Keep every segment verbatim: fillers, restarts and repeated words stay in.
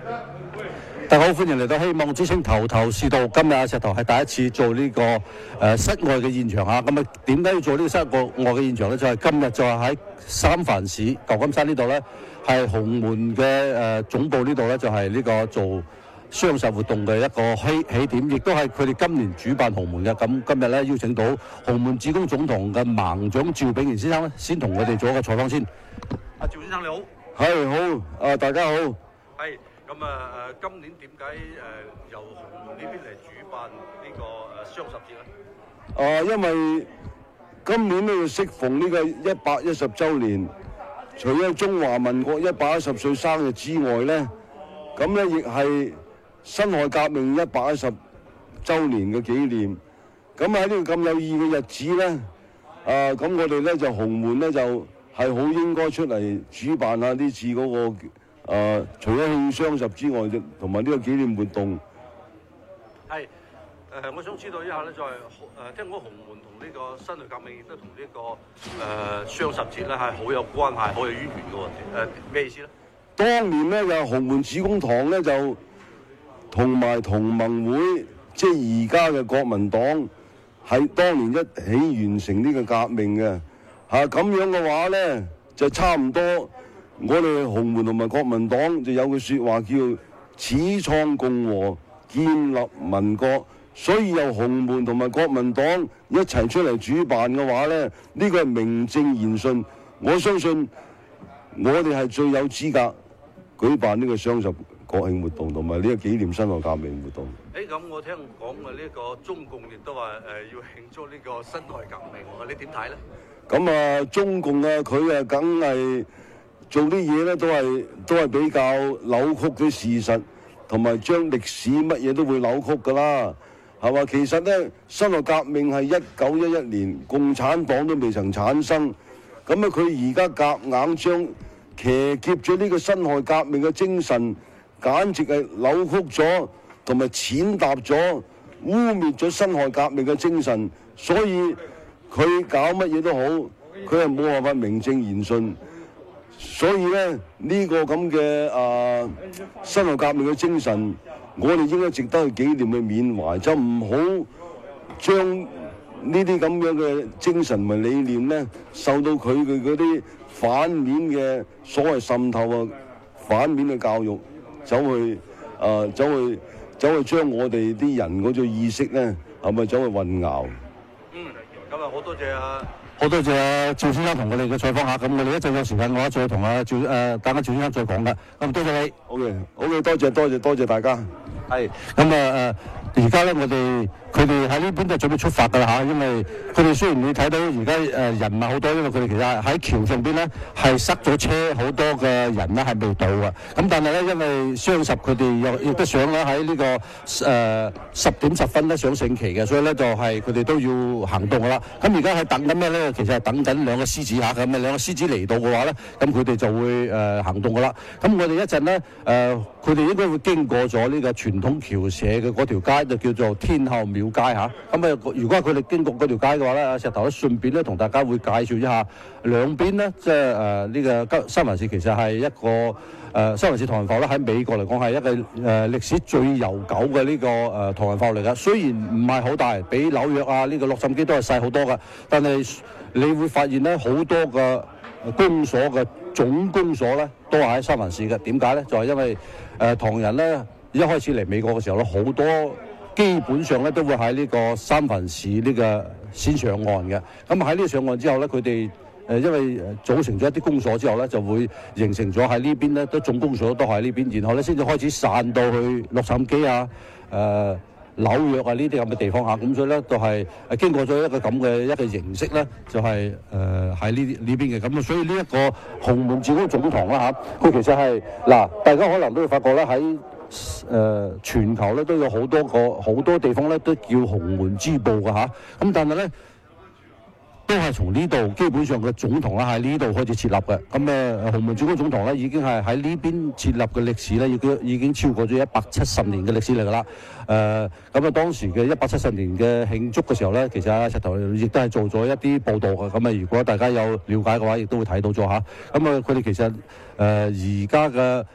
大家好，歡迎嚟到希望之星頭頭是道。今日阿石頭係第一次做呢、這個誒、呃、室外嘅現場嚇。咁啊，點解要做呢個室外嘅現場咧？就係、是、今日就係喺三藩市舊金山呢度咧，係紅門嘅誒、呃、總部呢度咧，就係、是、呢個做雙十活動嘅一個起起點，亦都係佢哋今年主辦紅門嘅。咁今日咧邀請到紅門志工總堂嘅盲長趙炳賢先生咧，先同我哋做一個採訪先。阿趙先生你好。係好，啊大家好。係。咁啊誒，今年點解誒由紅門呢邊嚟主辦呢個誒雙十節咧？ 啊，因為今年咧要適逢呢個一百一十週年，除咗中華民國一百一十歲生日之外咧，咁咧亦係辛亥革命一百一十週年嘅紀念。咁喺呢個咁有意義嘅日子咧，啊咁我哋咧就紅門咧就係好應該出嚟主辦下呢次嗰個。誒、呃，除咗慶雙十之外，同埋呢個紀念活動， 係誒、呃，我想知道一下咧，就係、是、誒、呃，聽講紅門同呢個辛亥革命亦都同呢個誒雙十節咧係好有關係、好有淵源嘅喎。誒咩意思咧？ 當年咧就紅門志工堂咧就同埋同盟會，即係而家嘅國民黨，喺當年一起完成呢個革命嘅嚇。咁、啊、樣嘅話咧，就差唔多。我哋紅門同埋國民黨就有句説話叫始創共和，建立民國，所以由紅門同埋國民黨一齊出嚟主辦嘅話咧，呢個係名正言順。我相信我哋係最有資格舉辦呢個雙十國慶活動同埋呢個紀念辛亥革命活動。 誒咁、欸，我聽講嘅呢個中共亦都話誒、呃、要慶祝呢個辛亥革命，你點睇咧？ 咁啊，中共啊，佢啊，梗係。做啲嘢咧都係都係比較扭曲啲事實，同埋將歷史乜嘢都會扭曲㗎啦，係嘛？其實咧，辛亥革命係一九一一年，共產黨都未曾產生，咁啊佢而家夾硬將騎劫咗呢個辛亥革命嘅精神，簡直係扭曲咗，同埋踐踏咗、污蔑咗辛亥革命嘅精神，所以佢搞乜嘢都好，佢係冇辦法名正言順。所以咧，呢、這個咁嘅啊辛亥革命嘅精神，我哋應該值得去紀念去緬懷，就唔好將呢啲咁樣嘅精神同理念咧，受到佢嘅嗰啲反面嘅所謂滲透啊、反面嘅教育，走去啊、呃、走去走去將我哋啲人嗰種意識咧，係咪走去混淆？ 嗯，咁啊好多謝啊！好多謝阿趙先生同我哋嘅採訪下，咁我哋一陣有時間，我再同阿趙誒等阿趙先生再講噶。咁多謝你。 好嘅，好嘅，多謝多謝多謝大家。 係，咁啊誒，而家咧我哋佢哋喺呢邊都準備出發㗎啦嚇，因為佢哋雖然你睇到而家誒人唔係好多，因為佢哋其實喺橋上邊咧係塞咗車，好多嘅人咧係未到嘅。咁但係咧，因為雙十佢哋又亦都想咧喺呢個誒十點十分咧上升旗嘅，所以咧就係佢哋都要行動㗎啦。咁而家係等緊咩咧？其實係等緊兩個獅子嚇，咁啊兩個獅子嚟到嘅話咧，咁佢哋就會誒、呃、行動㗎啦。咁我哋一陣咧誒，佢哋應該會經過咗呢個傳統僑社嘅嗰條街，就叫做天后廟街嚇。咁啊，如果佢哋經過嗰條街嘅話咧，石頭咧順便咧同大家會介紹一下兩邊咧，即係誒呢個三藩市其實係一個誒三藩市唐人埠咧喺美國嚟講係一個誒、呃、歷史最悠久嘅呢、這個誒、呃、唐人埠嚟㗎。雖然唔係好大，比紐約啊呢、這個洛杉磯都係細好多㗎，但係你會發現咧好多嘅公所嘅總公所咧都係喺三藩市嘅。點解咧？就係、是、因為誒、呃、唐人咧一開始嚟美國嘅時候咧，好多基本上咧都會喺呢個三藩市呢個先上岸嘅。咁喺呢個上岸之後咧，佢哋誒因為組成咗一啲公所之後咧，就會形成咗喺呢邊咧都總公所都喺呢邊，然後咧先至開始散到去洛杉磯啊、誒、呃、紐約啊呢啲咁嘅地方嚇。咁所以咧就係誒經過咗一個咁嘅一個形式咧，就係誒喺呢呢邊嘅。咁啊，所以呢一個紅門志工總堂啦嚇，佢其實係嗱，大家可能都會發覺咧喺誒、呃、全球咧都有好多個好多地方咧都叫紅門支部嘅嚇。咁但係咧都係從呢度基本上嘅總堂啦喺呢度開始設立嘅。咁誒紅門志工總堂咧已經係喺呢邊設立嘅歷史咧，已經已經超過咗一百七十年嘅歷史嚟㗎啦。誒咁啊，當時嘅一百七十年嘅慶祝嘅時候咧，其實阿石頭亦都係做咗一啲報導嘅。咁啊，如果大家有了解嘅話，亦都會睇到咗嚇。咁啊，佢哋其實誒而家嘅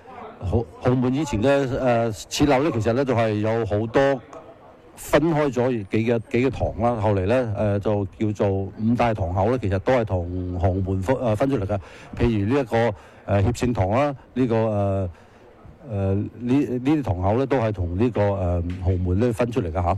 豪豪門以前嘅誒設樓咧，其實咧就係、是、有好多分開咗幾個幾個堂啦。後嚟咧誒就叫做五大堂口咧，其實都係同豪門分誒分出嚟嘅。譬如呢、這、一個誒、呃、協聖堂啦，呢、這個誒誒呢呢啲堂口咧都係同呢個誒、呃、豪門咧分出嚟嘅嚇。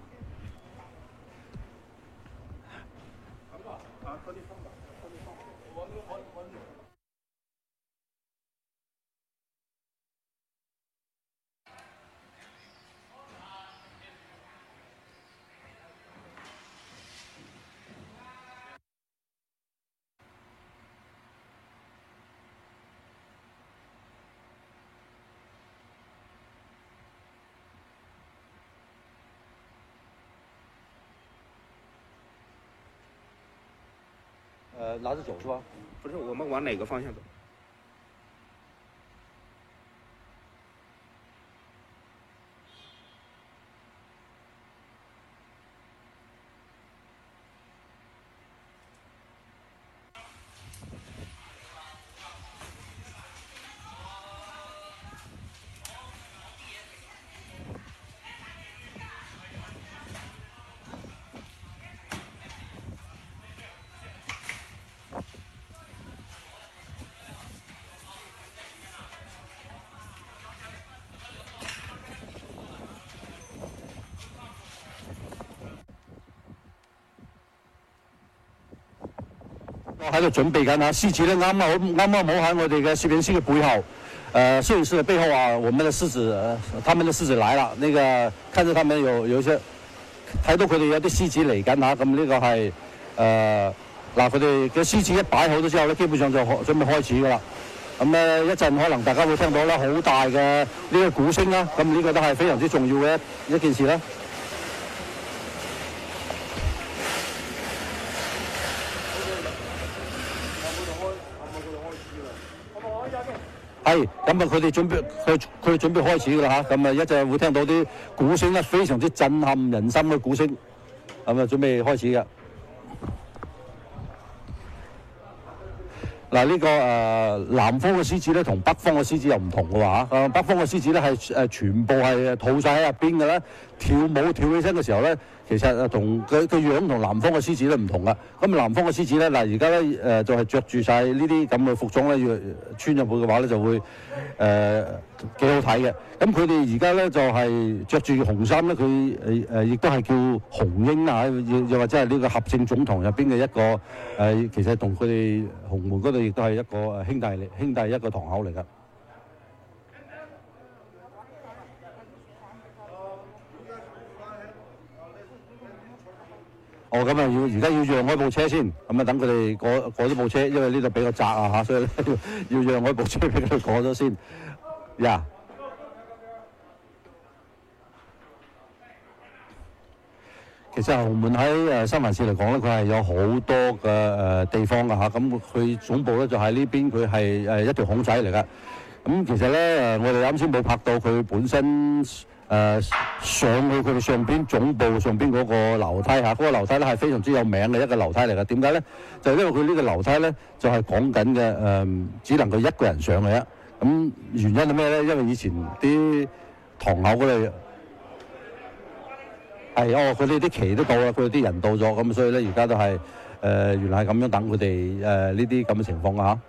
呃，拿着走是吧？ 不是，我们往哪个方向走？ 我喺度準備緊啊，獅子咧啱啱好啱啱好喺我哋嘅攝影師嘅背後，誒、呃、攝影師嘅背後啊，我們嘅獅子，呃、他們嘅獅子來了，那個看着他們有有些睇到佢哋有啲獅子嚟緊嚇，咁呢個係誒嗱佢哋嘅獅子一擺好咗之後咧，基本上就準備開始噶啦。咁咧一陣可能大家會聽到咧好大嘅呢個鼓聲啦，咁呢個都係非常之重要嘅一一件事啦。係，咁啊佢哋準備佢佢哋準備開始㗎啦嚇，咁啊一陣會聽到啲鼓聲咧，非常之震撼人心嘅鼓聲，咁啊準備開始嘅。嗱呢、這個誒、呃、南方嘅獅子咧，同北方嘅獅子又唔同嘅話嚇，誒北方嘅獅子咧係誒全部係吐晒喺入邊嘅咧，跳舞跳起身嘅時候咧，其實誒同佢個樣同南方嘅獅子咧唔同噶。咁南方嘅獅子咧，嗱而家咧誒就係着住晒呢啲咁嘅服裝咧，要穿入去嘅話咧就會誒幾、呃、好睇嘅。咁佢哋而家咧就係着住紅衫咧，佢誒誒亦都係叫紅鷹啊，又又或者係呢個合政總堂入邊嘅一個誒、呃，其實同佢哋紅門嗰度亦都係一個誒兄弟嚟，兄弟一個堂口嚟㗎。哦，咁啊要而家要讓開部車先，咁啊等佢哋過過咗部車，因為呢度比較窄啊嚇，所以咧要要讓開部車俾佢哋過咗先。呀、yeah 其實豪門喺誒三藩市嚟講咧，佢係有好多嘅誒地方㗎嚇，咁佢總部咧就喺呢邊，佢係誒一條孔仔嚟㗎。咁其實咧誒，我哋啱先冇拍到佢本身誒、呃、上去佢哋上邊總部上邊嗰個樓梯嚇，嗰、嗰個樓梯咧係非常之有名嘅一個樓梯嚟㗎。點解咧？就係、因為佢呢個樓梯咧就係講緊嘅誒，只能夠一個人上嘅啫。咁原因係咩咧？因為以前啲堂口嗰度。係哦，佢哋啲旗都到啦，佢哋啲人到咗，咁所以咧而家都係誒、呃、原來係咁樣等佢哋誒呢啲咁嘅情況啊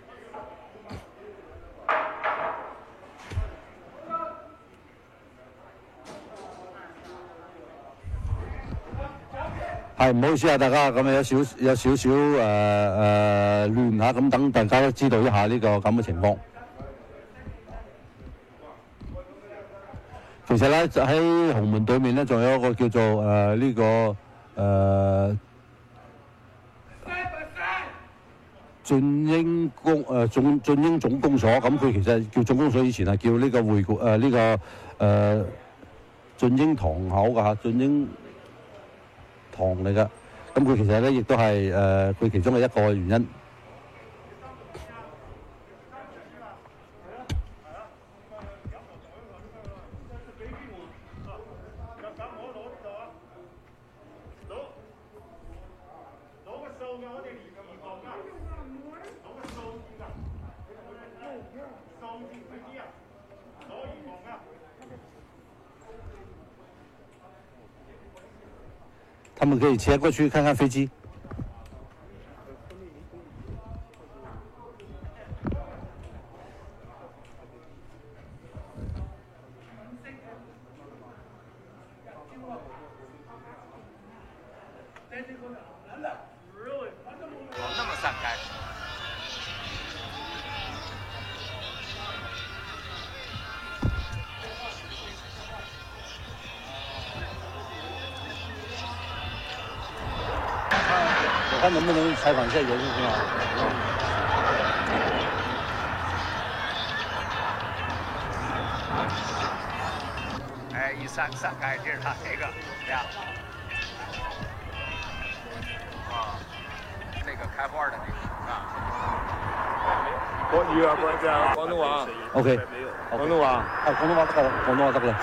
嚇。係唔好意思啊，大家咁有少有少少誒誒亂嚇，咁等大家都知道一下呢個咁嘅情況。其實咧喺紅門對面咧，仲有一個叫做誒呢、呃這個誒、呃、俊英公誒總俊英總公所，咁佢其實叫總公所，以前係叫呢個會館誒呢個誒、呃、俊英堂口㗎嚇，俊英堂嚟㗎。咁佢其實咧亦都係誒佢其中嘅一個原因。 他们可以切过去看看飞機。 哦，那么散开。 我看能不能采访一下袁先生啊？ 哎，一散散开，这是他这个呀。啊，那个开花的那个啊。 國語啊，嗰隻啊，廣東話。 O K， 廣東話。 啊，廣東話得㗎啦，廣東話得㗎啦。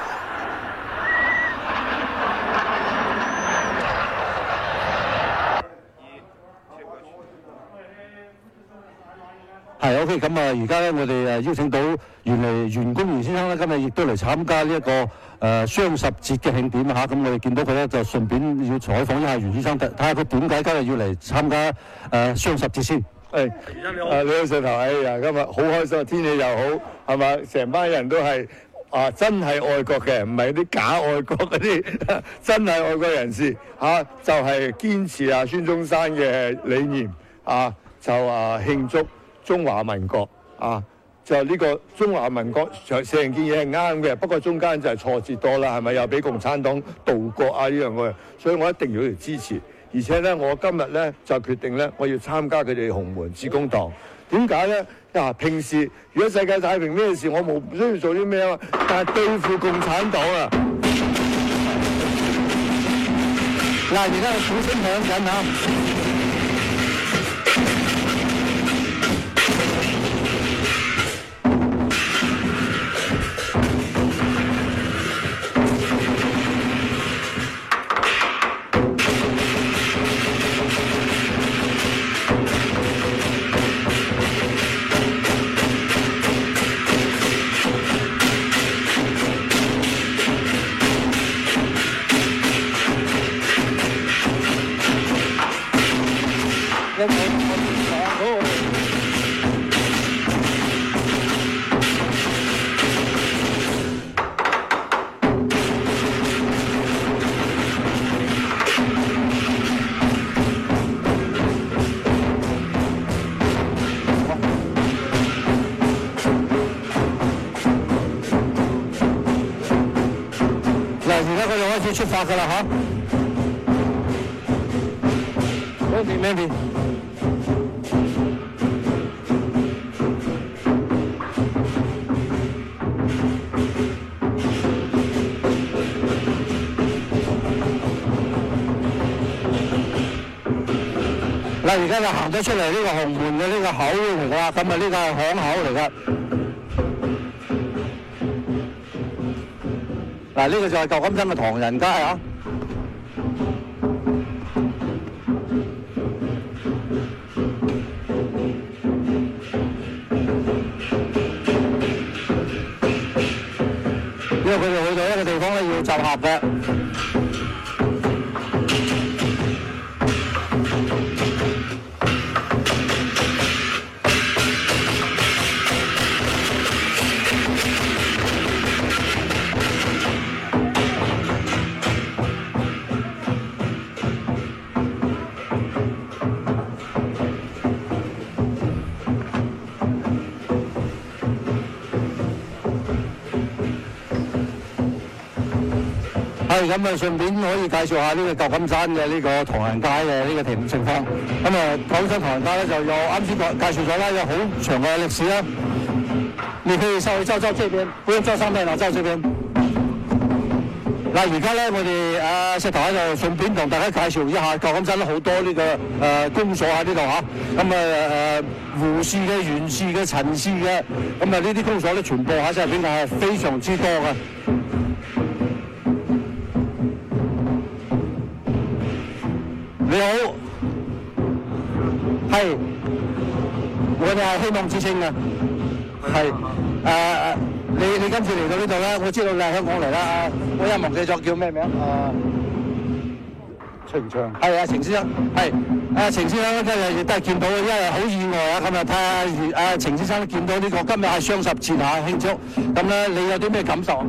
係 OK，咁啊，而家咧我哋誒邀請到原嚟袁弓夷先生咧，今日亦都嚟參加呢一個誒雙十節嘅慶典嚇。咁我哋見到佢咧，就順便要採訪一下袁先生，睇下佢點解今日要嚟參加誒雙十節先。 誒，啊，你好石頭，哎呀，今日好開心，天氣又好，係嘛？成班人都係啊，真係愛國嘅，唔係啲假愛國嗰啲，真係愛國人士嚇、啊，就係、是、堅持啊孫中山嘅理念啊，就啊慶祝中華民國啊，就呢個中華民國成件嘢係啱嘅，不過中間就係挫折多啦，係咪？又俾共產黨盜國啊呢樣嘅，所以我一定要嚟支持。而且咧，我今日咧就決定咧，我要參加佢哋洪門志工黨。點解咧？嗱，平時如果世界太平咩事，我冇需要做啲咩啊？但係對付共產黨啊！ 嗱，而家個鼓聲響緊嚇。出發㗎啦嚇 ，Mandy Mandy， 嗱而家就行咗出嚟呢個紅門嘅呢個口嚟㗎啦，咁啊呢個係巷口嚟㗎。嗱，呢個就係舊金山嘅唐人街啊！因為佢哋去到一個地方咧要集合嘅。係咁啊，順便可以介紹下呢個舊金山嘅呢個唐人街嘅呢個情情況。咁啊，舊金山唐人街咧就有啱先介紹咗啦，有好長嘅歷史啦。你可以稍微照照這邊，不用照上面啦，照這邊。嗱，而家咧我哋啊石頭喺度順便同大家介紹一下舊金山咧好多呢、這個誒、呃、公所喺呢度嚇。咁啊誒胡氏嘅、袁氏嘅、陳氏嘅，咁啊呢啲公所咧全部喺晒入邊係非常之多嘅。你好，係，我哋係希望之星嘅，係。 誒，你你今次嚟到呢度咧，我知道你係香港嚟啦。我一忘記咗叫咩名？誒，程翔。係啊，程先生。係。誒，程先生咧，今日亦都係見到，因為好意外啊！今日睇下阿程先生見到呢個，今日係雙十節啊，慶祝。咁咧，你有啲咩感受？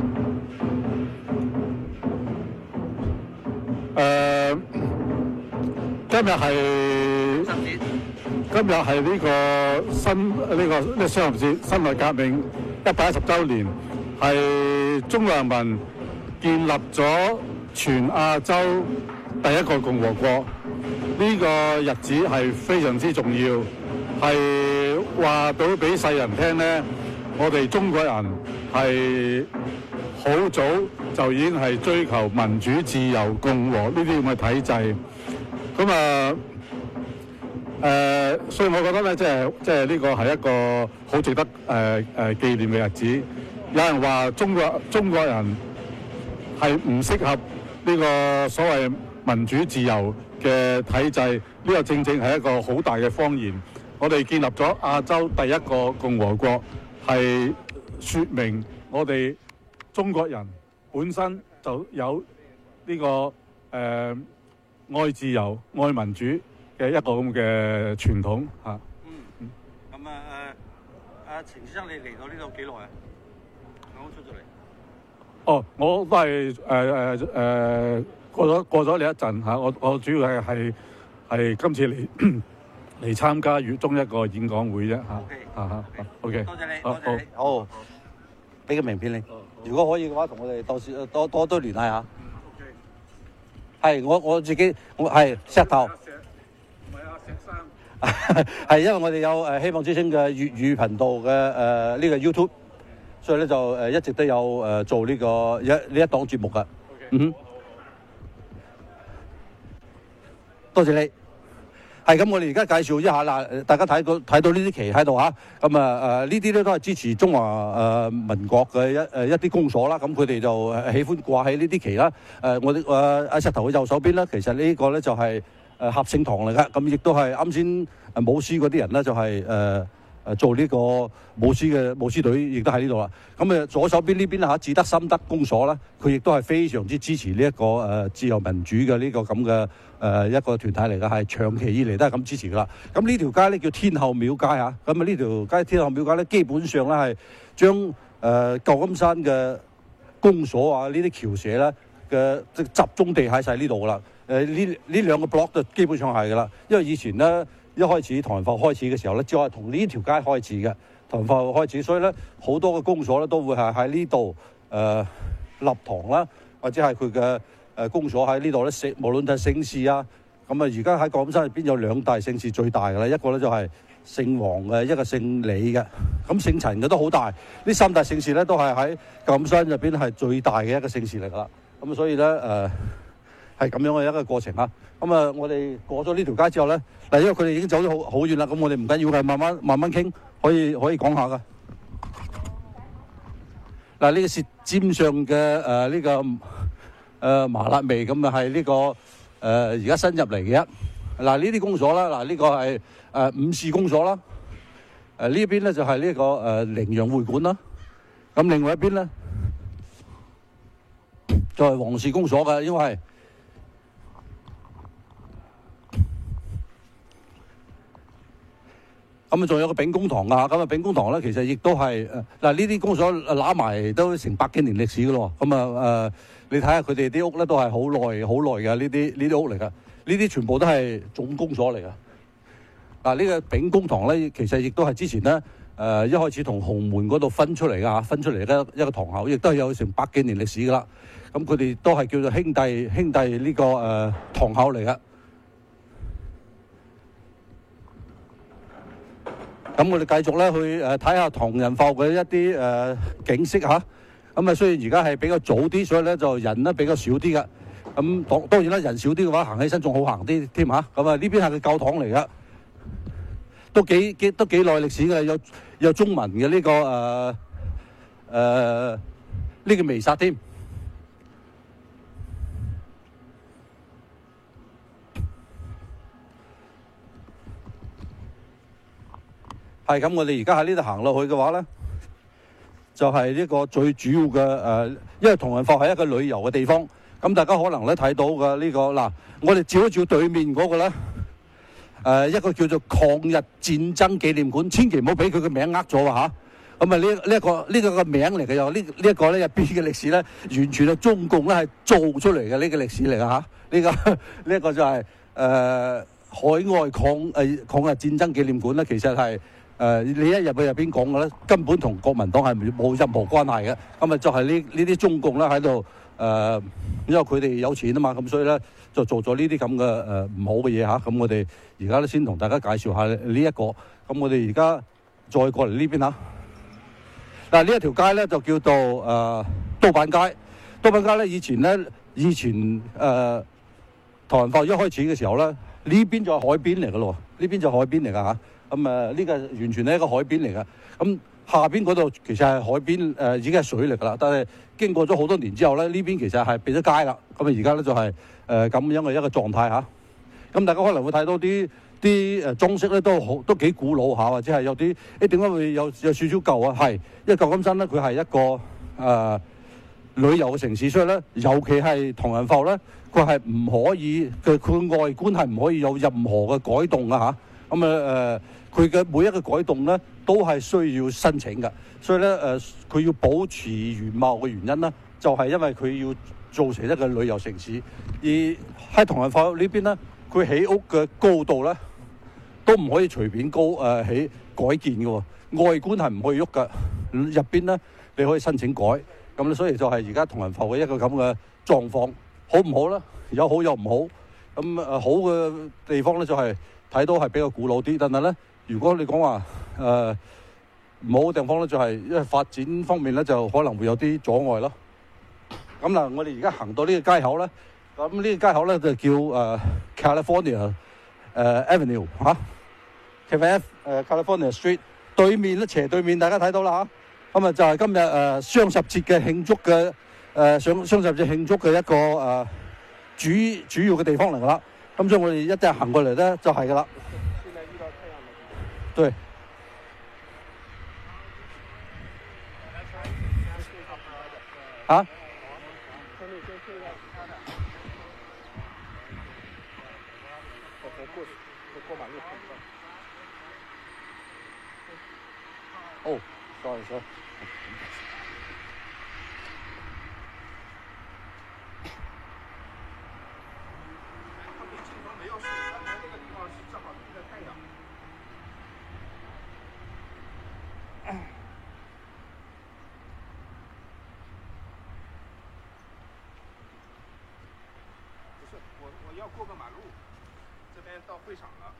誒，今日係今日係呢個新呢個呢個雙十節辛亥革命一百一十週年，係中國人民建立咗全亞洲第一個共和國。呢個日子係非常之重要，係話到俾世人聽咧，我哋中國人係好早就已經係追求民主、自由、共和呢啲咁嘅體制。咁啊誒，所以我覺得咧，即係即係呢個係一個好值得誒誒、呃呃、紀念嘅日子。有人話中國中國人係唔適合呢個所謂民主自由嘅體制，呢、這個正正係一個好大嘅謊言。我哋建立咗亞洲第一個共和國，係説明我哋中國人本身就有呢、這個誒、呃、愛自由、愛民主嘅一個咁嘅傳統嚇。 嗯，咁啊誒，阿程先生，你嚟到呢度幾耐啊？啱啱出咗嚟。 哦，我都係誒誒誒過咗過咗你一陣嚇，我我主要係係係今次嚟嚟參加月中一個演講會啫嚇。 OK， 嚇嚇，OK。 多謝你， 好多謝你。好，俾個名片你。如果可以嘅話，同我哋多少多多多聯繫下。係我我自己，我係石頭。 唔係啊，石生。 係因為我哋有誒希望之聲嘅粵語頻道嘅誒呢個 YouTube，所以咧就誒一直都有誒做呢個一呢一檔節目㗎。嗯哼。多謝你。係咁，我哋而家介紹一下啦。大家睇到睇到呢啲旗喺度嚇，咁啊誒呢啲咧都係支持中華誒、呃、民國嘅一誒一啲公所啦。咁佢哋就喜歡掛起呢啲旗啦。誒、呃、我哋誒喺石頭嘅右手邊咧，其實呢個咧就係誒合聖堂嚟㗎。咁亦都係啱先誒舞獅嗰啲人咧，就係誒誒做呢個舞獅嘅舞獅隊，亦都喺呢度啦。咁誒左手邊呢邊嚇智德心德公所啦，佢亦都係非常之支持呢一個誒自由民主嘅呢個咁嘅。誒、呃、一個團體嚟㗎，係長期以嚟都係咁支持㗎啦。咁呢條街咧叫天后廟街嚇，咁啊呢條街天后廟街咧基本上咧係將誒舊金山嘅公所啊呢啲僑社咧嘅即集中地喺晒呢度㗎啦。誒呢呢兩個 block 就基本上係㗎啦，因為以前咧一開始唐人埠開始嘅時候咧，只係從呢條街開始嘅唐人埠開始，所以咧好多嘅公所咧都會係喺呢度誒立堂啦，或者係佢嘅。誒公所喺呢度咧，聖無論係聖士啊，咁啊而家喺舊金山入邊有兩大聖士最大嘅啦，一個咧就係聖王嘅，一個聖李嘅，咁聖陳嘅都好大。呢三大聖士咧都係喺舊金山入邊係最大嘅一個聖士嚟㗎啦。咁所以咧誒係咁樣嘅一個過程啊。咁啊我哋過咗呢條街之後咧，嗱因為佢哋已經走咗好好遠啦，咁我哋唔緊要嘅，慢慢慢慢傾，可以可以講下㗎。嗱呢個舌尖上嘅誒呢個。誒、呃、麻辣味咁啊，係呢、這個誒而家新入嚟嘅。嗱呢啲公所啦，嗱、這、呢個係誒、呃、伍氏公所啦。誒、呃、呢邊咧就係、是、呢、這個誒羚羊會館啦。咁另外一邊咧就係、是、黃氏公所嘅，因為咁啊仲有個秉公堂啊。咁啊秉公堂咧其實亦都係誒嗱呢啲公所揦埋都成百幾年歷史嘅咯。咁啊誒。呃你睇下佢哋啲屋咧，都係好耐好耐嘅呢啲呢啲屋嚟噶，呢啲全部都係總公所嚟噶。嗱，呢個秉公堂咧，其實亦都係之前咧誒、呃、一開始同洪門嗰度分出嚟噶嚇，分出嚟嘅一個堂口，亦都係有成百幾年歷史噶啦。咁佢哋都係叫做兄弟兄弟呢、這個誒、呃、堂口嚟噶。咁我哋繼續咧去誒睇下唐人埠嘅一啲誒、呃、景色嚇。咁啊，雖然而家係比較早啲，所以咧就人咧比較少啲嘅。咁當當然啦，人少啲嘅話，行起身仲好行啲添嚇。咁啊，呢邊係個教堂嚟嘅，都幾幾都幾耐歷史嘅，有有中文嘅呢、這個誒誒呢個彌撒添。係咁，我哋而家喺呢度行落去嘅話咧。 就係、是、呢個最主要嘅誒、呃，因為銅鑼埠係一個旅遊嘅地方。咁大家可能咧睇到嘅呢、這個嗱，我哋照一照對面嗰個咧，誒、呃、一個叫做抗日戰爭紀念館，千祈唔好俾佢嘅名呃咗啊嚇！咁啊呢呢一個呢、這個個名嚟嘅又呢呢一個咧入邊嘅歷史咧，完全係中共咧係做出嚟嘅呢個歷史嚟嘅嚇。呢、這個呢一、這個就係、是、誒、呃、海外抗誒、呃、抗日戰爭紀念館咧，其實係誒、呃、你一入去入邊講嘅咧，根本同國民黨係冇任何關係嘅。咁啊就係呢呢啲中共咧喺度。誒、呃，因為佢哋有錢啊嘛，咁所以咧就做咗呢啲咁嘅誒唔好嘅嘢嚇。咁我哋而家咧先同大家介紹下呢一個。咁我哋而家再過嚟呢邊嚇。嗱呢一條街咧就叫做誒刀板街。刀板街咧以前咧以前誒唐人埠一開始嘅時候咧，呢邊就係海邊嚟嘅咯，呢邊就係海邊嚟㗎嚇。咁誒呢個完全係一個海邊嚟㗎。咁下邊嗰度其實係海邊誒、呃、已經係水嚟㗎啦，但係經過咗好多年之後咧，呢邊其實係變咗街啦。咁啊而家咧就係誒咁樣嘅一個狀態嚇。咁大家可能會睇到啲啲誒裝飾咧都好都幾古老下，或者係有啲誒點解會有有少少舊啊？係因為舊金山咧佢係一個誒、呃、旅遊嘅城市，所以咧尤其係唐人埠咧，佢係唔可以嘅佢外觀係唔可以有任何嘅改動啊嚇。咁啊誒佢嘅每一個改動咧，都係需要申請嘅，所以咧誒，佢、呃、要保持原貌嘅原因咧，就係、是、因為佢要做成一個旅遊城市。而喺唐人埠呢邊咧，佢起屋嘅高度咧，都唔可以隨便高誒、呃、起改建嘅喎，外觀係唔可以喐嘅，入邊咧你可以申請改。咁咧，所以就係而家唐人埠嘅一個咁嘅狀況，好唔好咧？有好有唔好。咁誒、呃、好嘅地方咧，就係、是、睇到係比較古老啲，但係咧。如果你講話誒冇地方咧，就係因為發展方面咧，就可能會有啲阻礙咯。咁嗱，我哋而家行到呢個街口咧，咁呢個街口咧就叫誒、呃、California 誒、呃、Avenue 嚇、啊、，California 誒 California Street 對面咧，斜對面大家睇到啦嚇。咁啊就係今日誒雙十節嘅慶祝嘅誒雙雙十節慶祝嘅一個誒、呃、主主要嘅地方嚟㗎啦。咁所以我哋一定行過嚟咧，就係㗎啦。對。啊？哦，sorry sorry。 要过个马路，这边到会场了。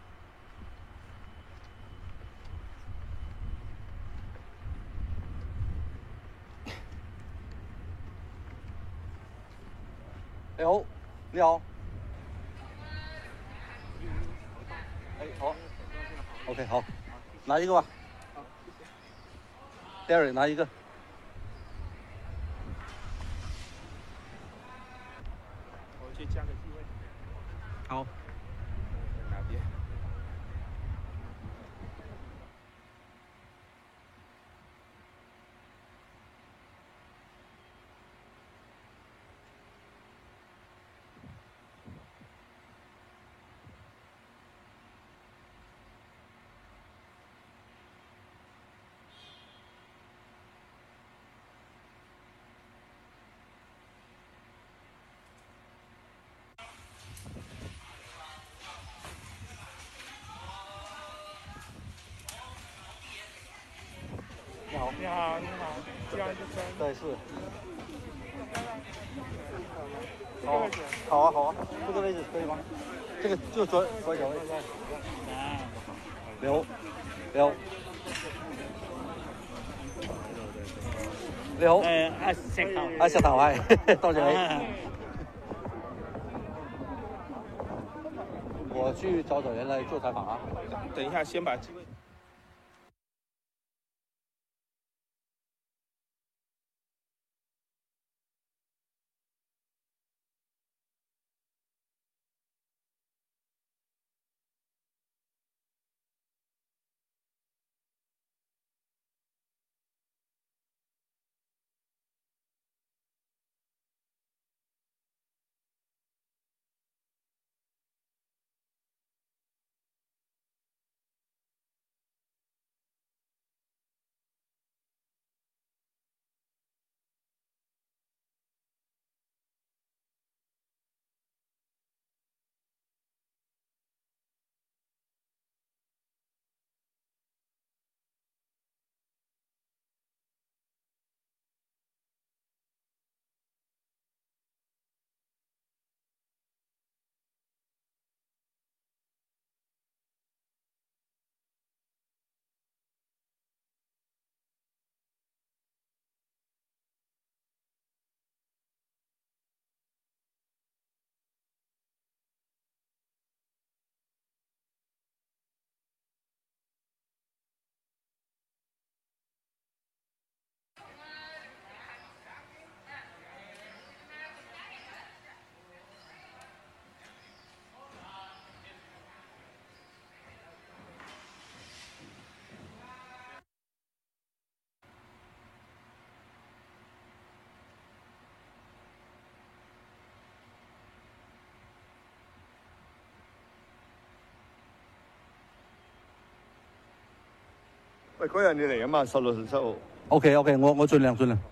你好，你好。哎，好。OK， 好，拿一个吧。Derek， 拿一个。 我去加个机位。 好。 哪边？ 你好， 你好，你好，这样就算。 对，是。好，好啊，好啊，这个位置可以吗？这个就左左脚位。你好，你好。你好。 誒阿石頭， 阿石頭係，多謝你。我去找找人來做採訪啊。 等一下，先把機位。 喂，嗰日你嚟啊嘛，十六十七號。 OK OK，我我盡量盡量。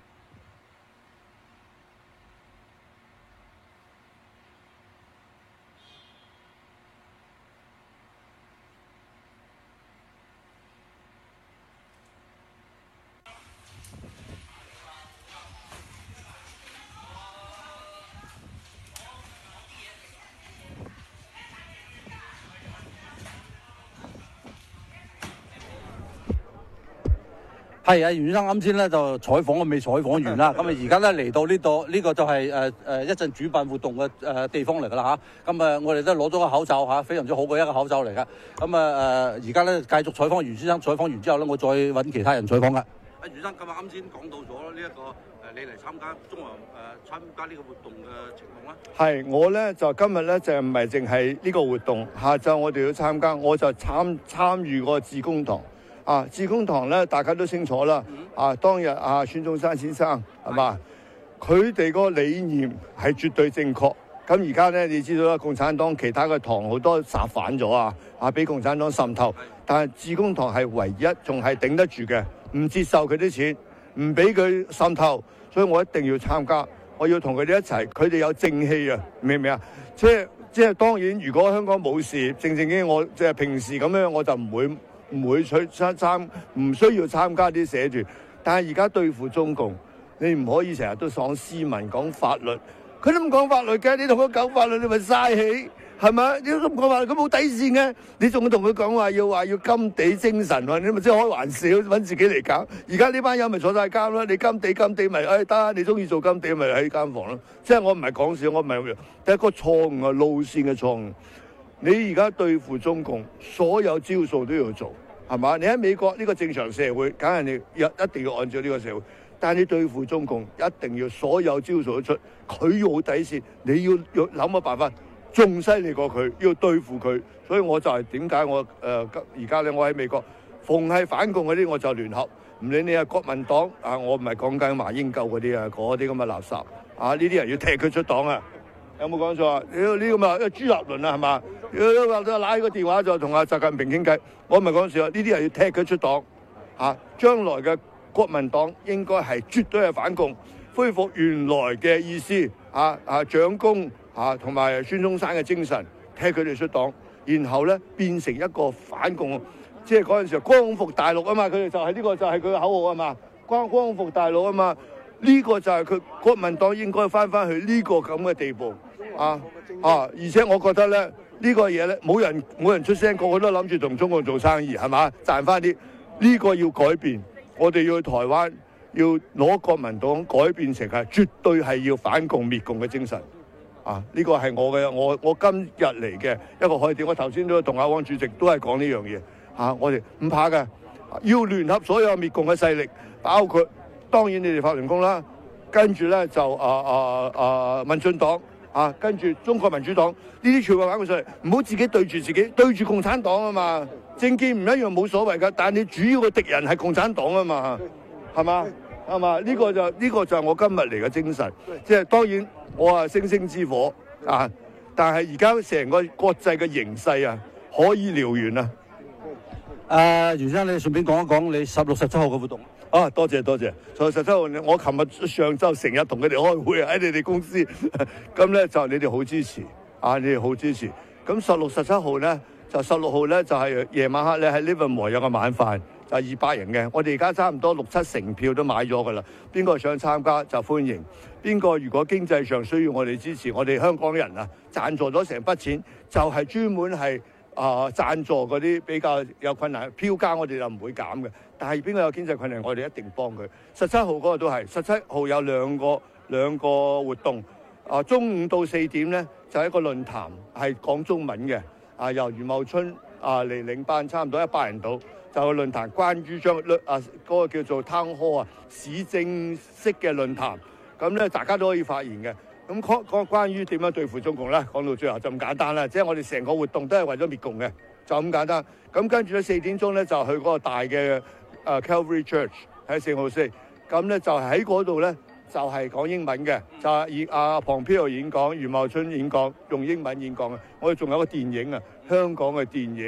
係啊，袁生啱先咧就採訪，我未採訪完啦。咁啊，而家咧嚟到呢度，呢個就係誒誒一陣主辦活動嘅誒地方嚟㗎啦嚇。咁啊，我哋都攞咗個口罩嚇，非常之好嘅一個口罩嚟㗎。咁啊誒，而家咧繼續採訪袁先生，採訪完之後咧，我再揾其他人採訪㗎。阿袁生，今日啱先講到咗呢一個誒，你嚟參加中華誒參加呢個活動嘅情況啦。 係，我咧就今日咧就唔係淨係呢個活動，下晝我哋要參加，我就參參與個志工堂。啊，志工堂咧，大家都清楚啦。啊，當日啊，孫中山先生係嘛，佢哋個理念係絕對正確。咁而家咧，你知道啦，共產黨其他嘅堂好多殺反咗啊，啊，俾共產黨滲透。但係志工堂係唯一仲係頂得住嘅，唔接受佢啲錢，唔俾佢滲透，所以我一定要參加，我要同佢哋一齊。佢哋有正氣啊，明唔明啊？即係即係當然，如果香港冇事，正正經我即係平時咁樣，我就唔會。唔會去參參，唔需要參加啲社團。但係而家對付中共，你唔可以成日都講斯文講法律，佢都唔講法律嘅，你同佢講法律，你咪嘥氣，係咪？你都唔講法律，佢冇底線嘅，你仲同佢講話要話要甘地精神喎，你咪即係開玩笑，揾自己嚟搞。而家呢班友咪坐晒監啦，你甘地甘地咪誒得，你中意做甘地咪喺間房咯。即係我唔係講笑，我唔係第一個錯誤嘅路線嘅錯誤。你而家對付中共，所有招數都要做，係嘛？你喺美國呢個正常社會，梗係你一一定要按照呢個社會。但係你對付中共，一定要所有招數都出，佢要底線，你要要諗個辦法，仲犀利過佢，要對付佢。所以我就係點解我誒而家咧，我喺美國，逢係反共嗰啲我就聯合，唔理你係國民黨啊，我唔係講緊馬英九嗰啲啊，嗰啲咁嘅垃圾啊，呢啲人要踢佢出黨啊！有冇講錯啊？呢個咁啊，朱立倫啊，係嘛？話拉個電話就同阿習近平傾偈，我唔係講笑啊！呢啲人要踢佢出黨啊！將來嘅國民黨應該係絕對係反共，恢復原來嘅意思啊啊，蔣公啊同埋孫中山嘅精神，踢佢哋出黨，然後咧變成一個反共，即係嗰陣時光復大陸啊嘛！佢哋就係呢個就係佢嘅口號啊嘛，光光復大陸啊嘛！呢個就係佢國民黨應該翻翻去呢個咁嘅地步啊啊！而且我覺得咧，呢個嘢咧冇人冇人出聲，個個都諗住同中國做生意係嘛，賺翻啲。呢個要改變，我哋要去台灣要攞國民黨改變成係絕對係要反共滅共嘅精神啊！呢個係我嘅我我今日嚟嘅一個開點。我頭先都同阿汪主席都係講呢樣嘢嚇，我哋唔怕嘅，要聯合所有滅共嘅勢力，包括。當然你哋法輪功啦，跟住咧就啊啊啊民進黨啊，跟住中國民主黨呢啲全部反過上嚟，唔好自己對住自己，對住共產黨啊嘛，政見唔一樣冇所謂㗎，但係你主要嘅敵人係共產黨啊嘛，係嘛係嘛？呢個就呢個就係我今日嚟嘅精神，即係當然我係星星之火啊，但係而家成個國際嘅形勢啊，可以燎原啊！ 誒，袁生，你順便講一講你十六、十七號嘅活動。 啊，多謝多謝。十十七號，我琴日上晝成日同佢哋開會喺你哋公司，咁咧就你哋好支持，啊，你哋好支持。咁十六、十七號咧，就十六號咧就係、是、夜晚黑咧喺 Livermore 有個晚飯，就係二百人嘅。我哋而家差唔多六七成票都買咗噶啦。邊個想參加就歡迎。邊個如果經濟上需要我哋支持，我哋香港人啊贊助咗成筆錢，就係、是、專門係。啊！贊助嗰啲比較有困難，票價我哋就唔會減嘅。但係邊個有經濟困難，我哋一定幫佢。十七號嗰個都係，十七號有兩個兩個活動。啊，中午到四點咧就係一個論壇，係講中文嘅。啊，由余茂春啊嚟領班，差唔多一百人到，就個論壇關於將啊嗰個叫做 town hall 啊市政式嘅論壇。咁咧大家都可以發言嘅。咁講講關於點樣對付中共咧，講到最後就咁簡單啦，即係我哋成個活動都係為咗滅共嘅，就咁簡單。咁跟住咧四點鐘咧就去嗰個大嘅誒 Calvary Church 喺聖號四，咁咧就喺嗰度咧就係講英文嘅，就係以阿龐佩奧演講、余茂春演講，用英文演講嘅。我哋仲有個電影啊，香港嘅電影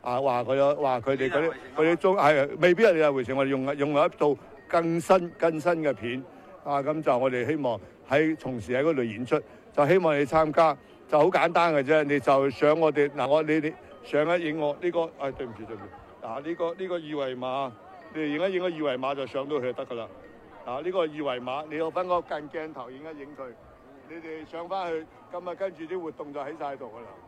啊話佢話佢哋嗰啲嗰啲中係未必係你係回程，我哋用用一套更新更新嘅片啊，咁就我哋希望喺從時喺嗰度演出，就希望你參加，就好簡單嘅啫，你就上我哋嗱我你哋上一影我呢個誒對唔住對唔住嗱呢個呢個二維碼，你哋影一影個二維碼就上到去就得㗎啦。嗱呢個二維碼你要分個近鏡頭影一影佢，你哋上翻去，咁啊跟住啲活動就喺晒度㗎啦。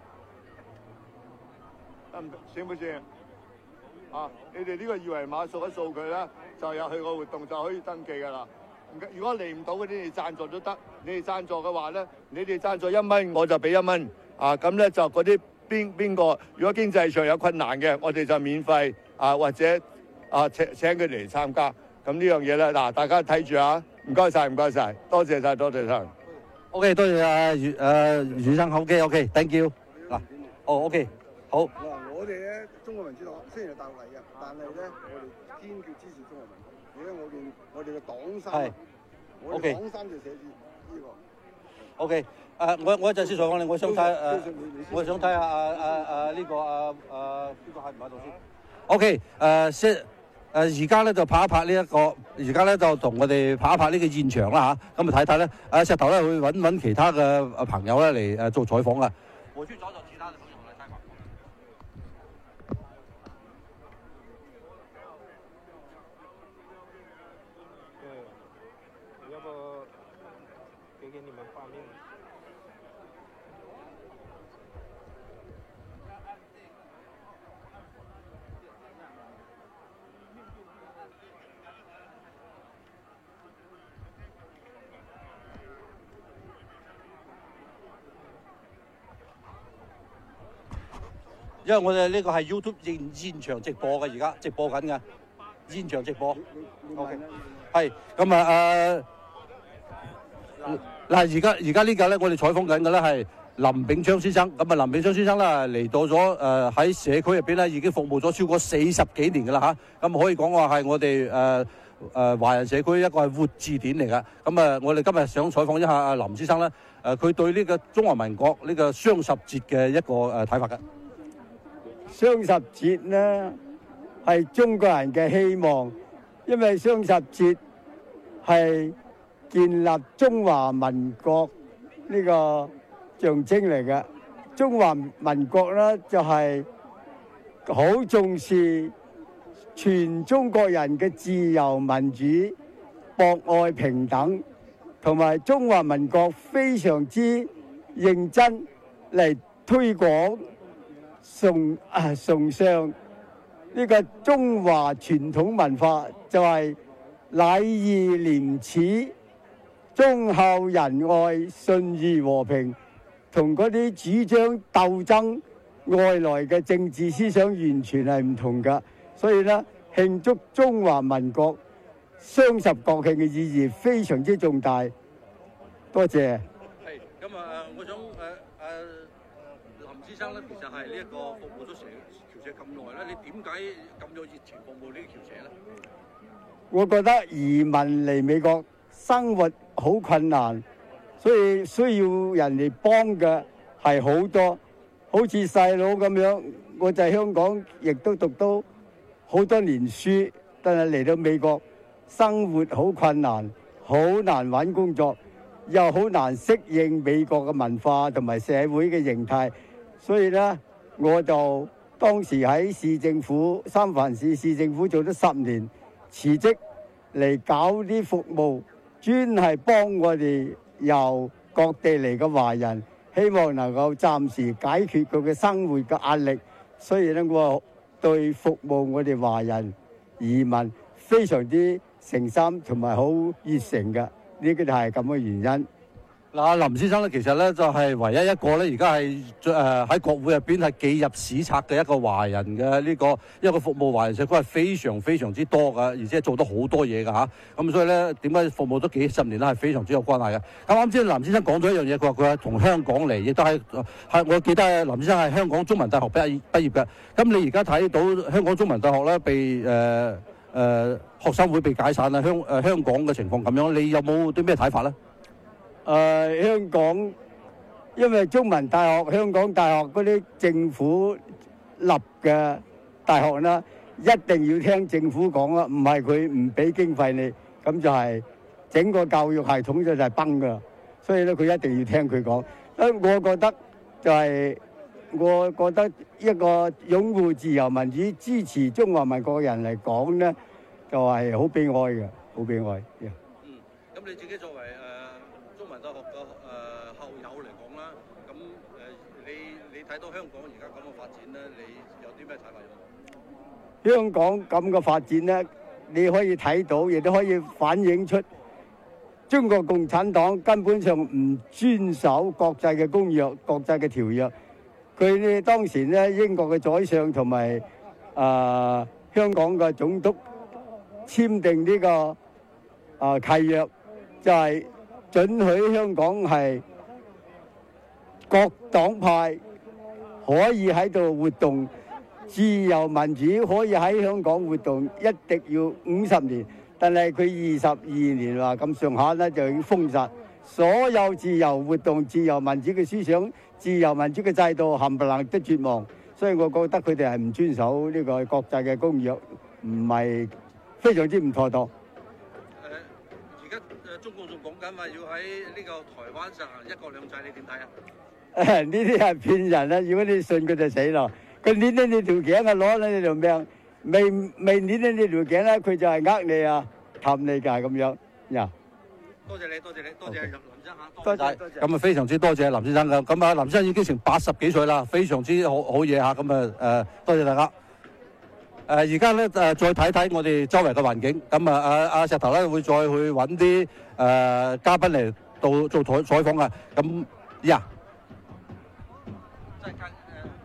得唔得？行唔行？啊！你哋呢個二維碼掃一掃佢啦，就有去個活動就可以登記㗎啦。如果嚟唔到嗰啲，你贊助都得。你哋贊助嘅話咧，你哋贊助一蚊，我就俾一蚊。啊，咁咧就嗰啲邊邊個，如果經濟上有困難嘅，我哋就免費啊，或者啊請請佢哋嚟參加。咁呢樣嘢咧，嗱大家睇住啊！唔該晒，唔該晒，多謝晒，多謝晒。 OK， 多謝啊余誒余生 ，OK，OK，thank you。嗱，哦 OK，好。 嗱，我哋咧中國民主黨雖然係大陸嚟嘅，但係咧我哋堅決支持中國民國。而家我見我哋嘅黨衫，我哋黨衫就寫住呢個。 OK，誒，我我一陣先採訪你，我想睇誒，我想睇下啊啊啊呢個啊啊呢個喺唔喺度先 ？OK， 誒先誒而家咧就拍一拍呢一個，而家咧就同我哋拍一拍呢個現場啦嚇，咁啊睇睇咧，誒石頭咧會揾揾其他嘅朋友咧嚟誒做採訪啊。我去找找其他嘅朋友嚟採訪。 对，要不给给你们画面。 因為我哋呢個係 YouTube 現現場直播嘅，而家直播緊嘅現場直播。OK， 係咁啊誒嗱，而家而家呢個咧，我哋採訪緊嘅咧係林炳昌先生。咁啊，林炳昌先生咧嚟到咗誒喺社區入邊咧，已經服務咗超過四十幾年㗎啦嚇。咁可以講話係我哋誒誒華人社區一個係活字典嚟㗎。咁啊，我哋今日想採訪一下阿林先生咧，誒佢對呢個中華民國呢個雙十節嘅一個誒睇法嘅。 雙十節呢係中國人嘅希望，因為雙十節係建立中華民國呢個象徵嚟嘅。中華民國呢就係好重視全中國人嘅自由民主、博愛平等，同埋中華民國非常之認真嚟推廣崇啊崇尚呢個中華傳統文化，就係禮義廉恥、忠孝仁愛、信義和平，同嗰啲主張鬥爭外來嘅政治思想完全係唔同㗎。所以咧，慶祝中華民國雙十國慶嘅意義非常之重大。多謝。 係咁啊！我想誒誒。林先生咧，其實係呢一個服務咗成僑社咁耐咧，你點解咁有熱情服務呢個僑社咧？ 我覺得移民嚟美國生活好困難，所以需要人哋幫嘅係好多。好似細佬咁樣，我就喺香港亦都讀到好多年書，但係嚟到美國生活好困難，好難揾工作，又好難適應美國嘅文化同埋社會嘅形態。所以咧，我就當時喺市政府三藩市市政府做咗十年，辭職嚟搞啲服務，專係幫我哋由各地嚟嘅華人，希望能夠暫時解決佢嘅生活嘅壓力。所以咧，我對服務我哋華人移民非常之誠心同埋好熱誠嘅，呢個就係咁嘅原因。 嗱，林先生咧，其實咧就係唯一一個咧，而家係誒喺國會入邊係記入史冊嘅一個華人嘅呢個一個服務華人社區係非常非常之多㗎，而且做得好多嘢㗎嚇。咁所以咧，點解服務咗幾十年咧係非常之有關係嘅。咁啱先林先生講咗一樣嘢，佢話佢係從香港嚟，亦都係係我記得林先生係香港中文大學畢業畢業嘅。咁你而家睇到香港中文大學咧被誒誒、呃呃、學生會被解散啦，香誒、呃、香港嘅情況咁樣，你有冇啲咩睇法咧？ 誒、呃、香港，因為中文大學、香港大學嗰啲政府立嘅大學啦，一定要聽政府講啊，唔係佢唔俾經費你，咁就係整個教育系統就係崩噶。所以咧，佢一定要聽佢講。誒，我覺得就係、是。我覺得一個擁護自由民主、支持中華民國嘅人嚟講咧，就係、是、好悲哀嘅，好悲哀。 嗯，咁你自己作為誒、呃、中文大學嘅誒、呃、校友嚟講啦，咁誒、呃、你你睇到香港而家咁嘅發展咧，你有啲咩睇法？ 香港咁嘅發展咧，你可以睇到，亦都可以反映出中國共產黨根本上唔遵守國際嘅公約、國際嘅條約。佢哋當時咧，英國嘅宰相同埋啊香港嘅總督簽訂呢、這個啊、呃、契約，就係、是、准許香港係各黨派可以喺度活動，自由民主可以喺香港活動，一定要五十年。但係佢二十二年話咁上下咧，就已經封殺所有自由活動、自由民主嘅思想。自由民主嘅制度冚唪唥都絕望，所以我覺得佢哋係唔遵守呢個國際嘅公約，唔係非常之唔妥當。誒， 而家誒中共仲講緊話要喺呢個台灣實行一國兩制，你點睇啊？ 誒，呢啲係騙人啦！如果你信佢就死咯。佢捏緊你條頸啊，攞緊你條命，未未捏緊你條頸咧，佢就係呃你啊，氹你㗎咁樣呀。 多謝你，多謝你，多謝林生嚇， 多謝多謝。 咁啊，非常之多謝林先生嘅。咁啊，林先生已經成八十幾歲啦，非常之好好嘢嚇。咁啊誒，多謝大家。誒而家咧誒，再睇睇我哋周圍嘅環境。咁啊，阿阿石頭咧會再去揾啲誒嘉賓嚟到做採採訪啊。咁呀。再看。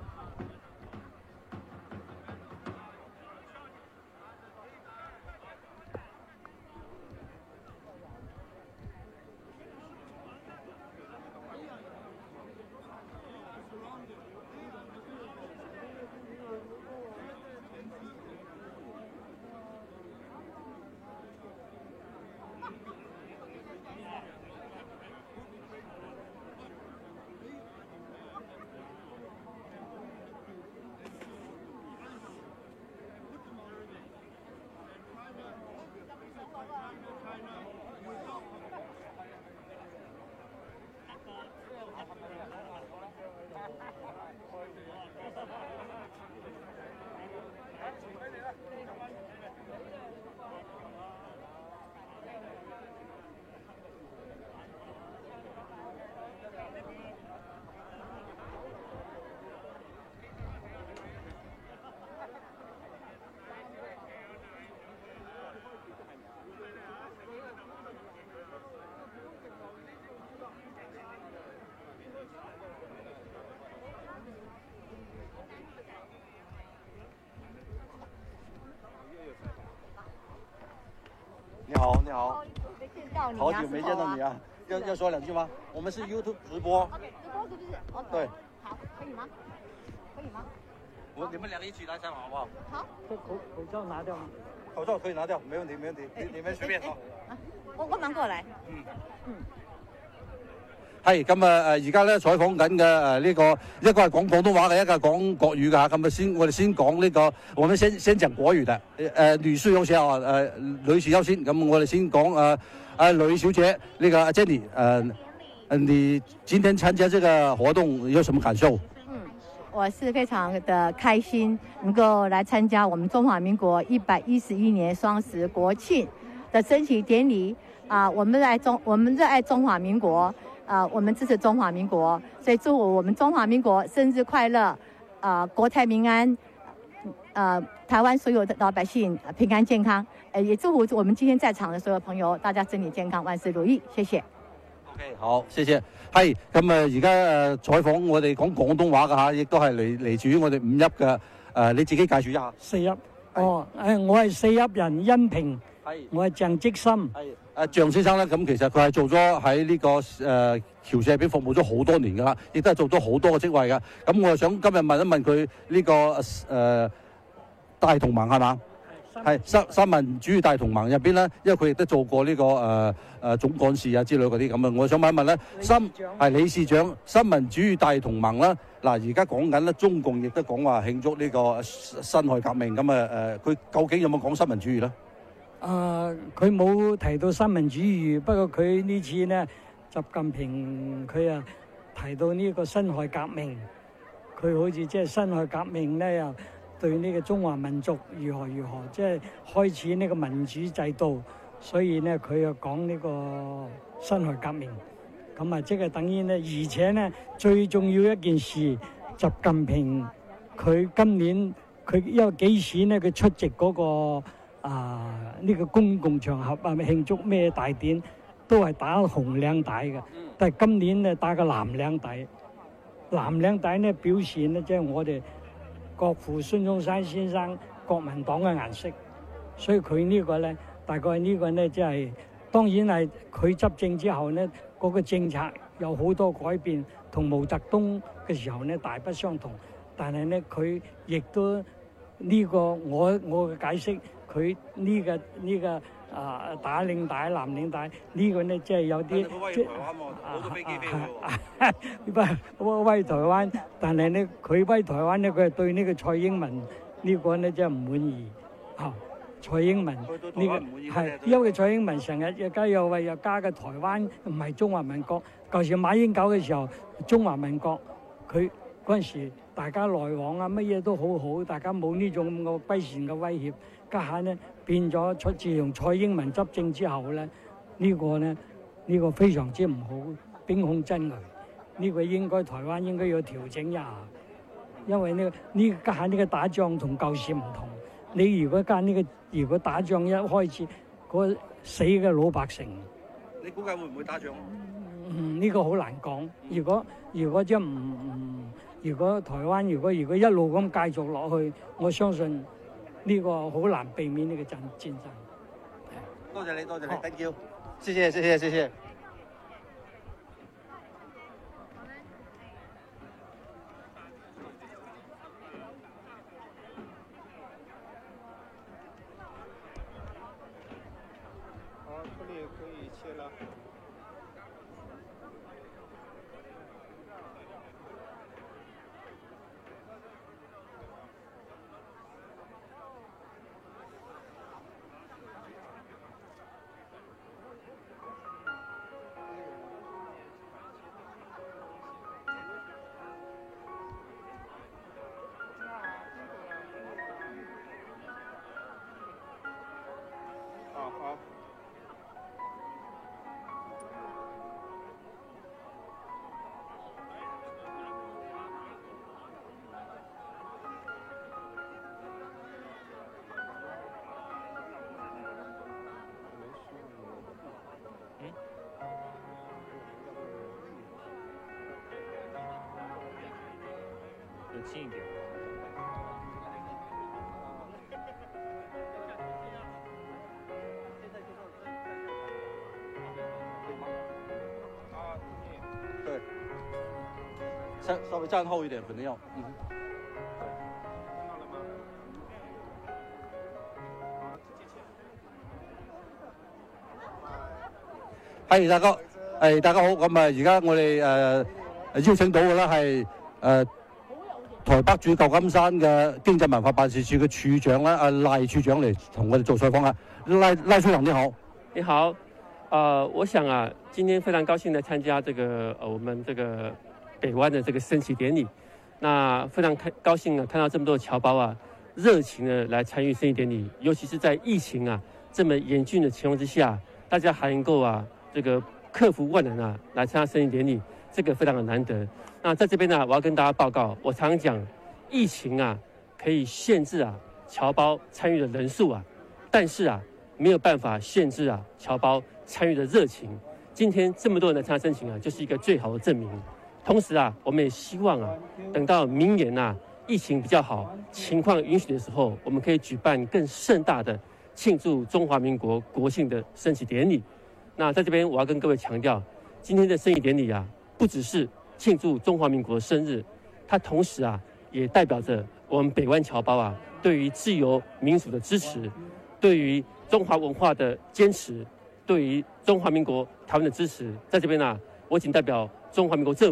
你好，你好， 没见到你、啊， 好久没见到你啊！要要说两句吗？我们是 YouTube 直播。 OK， 直播是不是 ？OK。 对。 好，可以吗？可以吗？ 我你们两个一起来采访好不好？ 好。 这口口罩拿掉吗？ 口罩可以拿掉，没问题，没問題。你你們隨便說。 我我忙過嚟。 嗯。 嗯。 係咁啊！誒而家咧採訪緊嘅誒呢個一個係講廣東話嘅，一個係講國語㗎。咁啊先我哋先講呢個，我哋先先講國語嘅。誒、呃、女士優先啊！誒、呃、女士優先。咁我哋先講誒阿呂小姐，呢、這個阿 Jenny 誒、呃、誒，你今天參加這個活動有什麼感受？ 嗯，我是非常的開心，能夠來參加我們中華民國一百一十一年雙十國慶的升旗典禮。啊、呃，我們愛中，我們熱愛中華民國。啊、呃，我們支持中華民國，所以祝我們中華民國生日快樂，啊、呃，國泰民安，呃，台灣所有的老百姓平安健康，呃，也祝福我們今天在場的所有朋友，大家身體健康，萬事如意，謝謝。 OK， 好，謝謝。係咁啊，而家誒採訪我哋講廣東話嘅嚇，亦都係嚟嚟自於我哋五邑嘅誒、呃，你自己介紹一下。 四邑，哦，誒，我係四邑人恩平， 係， 我係鄭積森。 係。誒鄭先生咧，咁其實佢係做咗喺呢個誒僑社入邊服務咗好多年㗎啦，亦都係做咗好多個職位㗎。咁我就想今日問一問佢呢、這個誒、呃、大同盟係嘛？係新新民主義大同盟入邊咧，因為佢亦都做過呢、這個誒誒、呃、總幹事啊之類嗰啲咁啊。我想問一問咧，新係理事長新民主義大同盟咧， 嗱，而家講緊咧，中共亦都講話慶祝呢個辛亥革命，咁啊誒，佢究竟有冇講三民主義咧？ 啊，佢冇提到三民主義，不過佢呢次呢，習近平佢啊提到呢個辛亥革命，佢好似即係辛亥革命咧又對呢個中華民族如何如何，即係開始呢個民主制度，所以呢，佢又講呢個辛亥革命。咁啊，即係等於呢，而且呢，最重要一件事，習近平佢今年佢因為幾時呢，佢出席嗰、那個啊呢、這個公共場合啊，慶祝咩大典都係打紅領帶嘅，但係今年呢，打個藍領帶，藍領帶呢表示呢，即係我哋國父孫中山先生國民黨嘅顏色，所以佢呢個呢，大概呢個呢，即係當然係佢執政之後呢。嗰個政策有好多改變，同毛澤東嘅時候呢大不相同。但係呢，佢亦都呢個我我嘅解釋，佢呢個呢個啊打領帶、藍領帶呢個呢，即係有啲即係好多飛機飛喎，唔威台灣，但係呢，佢威台灣呢，佢係對呢個蔡英文呢個呢，真係唔滿意嚇。蔡英文呢個係因為蔡英文成日又加又話又加嘅台灣唔係中華民國。舊時馬英九嘅時候，中華民國佢嗰陣時大家來往啊，乜嘢都好好，大家冇呢種咁嘅歸善嘅威脅。家下呢變咗出自從蔡英文執政之後咧，呢個呢呢個非常之唔好，兵凶真危。呢個應該台灣應該要調整一下，因為呢呢家下呢個打仗同舊時唔同。你如果間呢個如果打仗一開始嗰死嘅老百姓， 你估計會唔會打仗？ 嗯，呢個好難講。如果如果即係唔唔，如果台灣如果如果一路咁繼續落去，我相信呢個好難避免呢個戰戰爭。 多謝你，多謝你 ，thank you，謝謝謝謝謝謝。 近一点。 对，站稍微站后一点，可能要。嗯。係大哥，係大家好。咁啊，而家我哋誒邀請到嘅咧係誒台北駐舊金山嘅經濟文化辦事處嘅處長啦，阿賴處長嚟同我哋做採訪啊。賴賴處長你好， 你好。呃，我想啊，今天非常高興的參加這個呃我們這個北灣的這個升旗典禮。那非常開高興啊，看到這麼多僑胞啊，熱情的來參與升旗典禮，尤其是在疫情啊這麼嚴峻的情況之下，大家還能夠啊。這個克服萬難啊，來參加升旗典禮，這個非常的難得。那在這邊呢，我要跟大家報告，我常講，疫情啊可以限制啊僑胞參與的人數啊，但是啊沒有辦法限制啊僑胞參與的熱情。今天這麼多人來參加升旗啊，就是一個最好的證明。同時啊，我們也希望啊，等到明年啊疫情比較好，情況允許的時候，我們可以舉辦更盛大的慶祝中華民國國慶的升旗典禮。那在這邊，我要跟各位強調，今天的升旗典禮啊，不只是慶祝中華民國的生日，它同時啊，也代表着我們北灣僑胞啊，對於自由民主的支持，對於中華文化的堅持，對於中華民國台灣的支持。在這邊啊，我僅代表中華民國政府啊，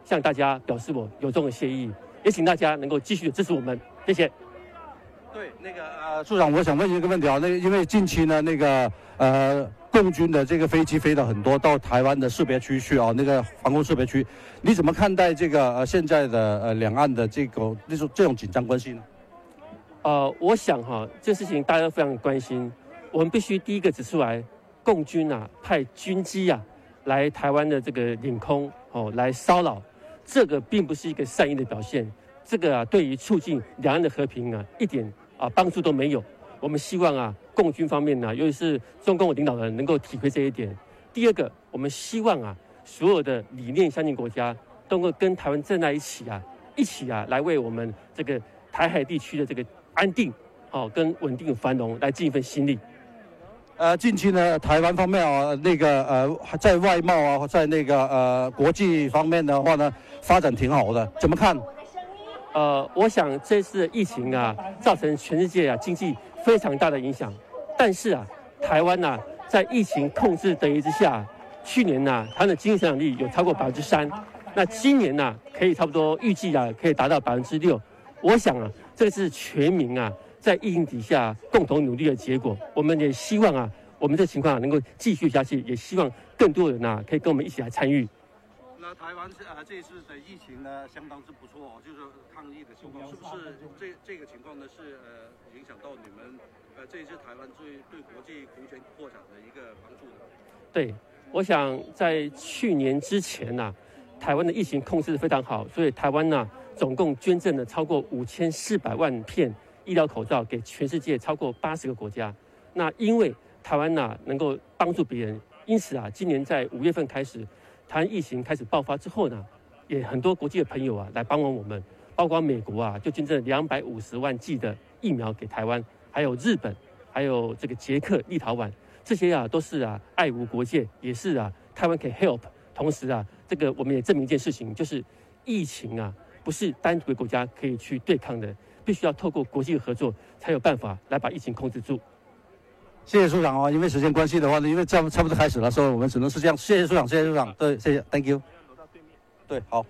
向大家表示我由衷的谢意，也请大家能够继续的支持我们，谢谢。 对，那个呃，处长，我想问一个问题啊，那因为近期呢，那个呃，共军的这个飞机飞了很多到台湾的识别区去啊，那个防空识别区，你怎么看待这个呃现在的呃两岸的这个这种这种紧张关系呢？ 呃，我想哈，这事情大家都非常关心，我们必须第一个指出来，共军啊派军机啊来台湾的这个领空哦来骚扰，这个并不是一个善意的表现，这个啊对于促进两岸的和平啊一点啊帮助都没有。我们希望啊共军方面呢、啊，尤其是中共的领导人能够体会这一点。第二个，我们希望啊所有的理念相近国家都能够跟台湾站在一起啊，一起啊来为我们这个台海地区的这个安定哦跟稳定繁荣来尽一份心力。 呃，近期呢，台湾方面啊，那个呃，在外贸啊，在那个呃国际方面的话呢，发展挺好的，怎么看？ 呃，我想这次疫情啊，造成全世界啊经济非常大的影响。但是啊，台湾呐、啊，在疫情控制得宜之下，去年呐、啊，它的经济增长率有超过百分之三。那今年呐、啊，可以差不多预计啊，可以达到百分之六。我想啊，这是全民啊，在疫情底下共同努力的结果。我们也希望啊，我们这情况、啊、能够继续下去，也希望更多人啊，可以跟我们一起来参与。 那台湾是呃这一次的疫情呢，相当之不错哦，就是抗疫的情况，是不是这这个情况呢是呃影响到你们呃这一次台湾对对国际空前扩展的一个帮助呢？ 对，我想在去年之前呐、啊，台湾的疫情控制得非常好，所以台湾呢、啊、总共捐赠了超过五千四百万片医疗口罩给全世界超过八十个国家。那因为台湾呐、啊、能够帮助别人，因此啊，今年在五月份开始。台湾疫情开始爆发之后呢，也很多国际的朋友啊来帮忙我们，包括美国啊就捐赠两百五十万剂的疫苗给台湾，还有日本，还有这个捷克、立陶宛，这些啊都是啊爱无国界，也是啊台湾可以 help。同时啊，这个我们也证明一件事情，就是疫情啊不是单独的国家可以去对抗的，必须要透过国际的合作才有办法来把疫情控制住。 谢谢处长啊，因为时间关系的话呢，因为差差不多开始了，所以我们只能是这样。谢谢处长，谢谢处长，对，谢谢 ，thank you。对，好。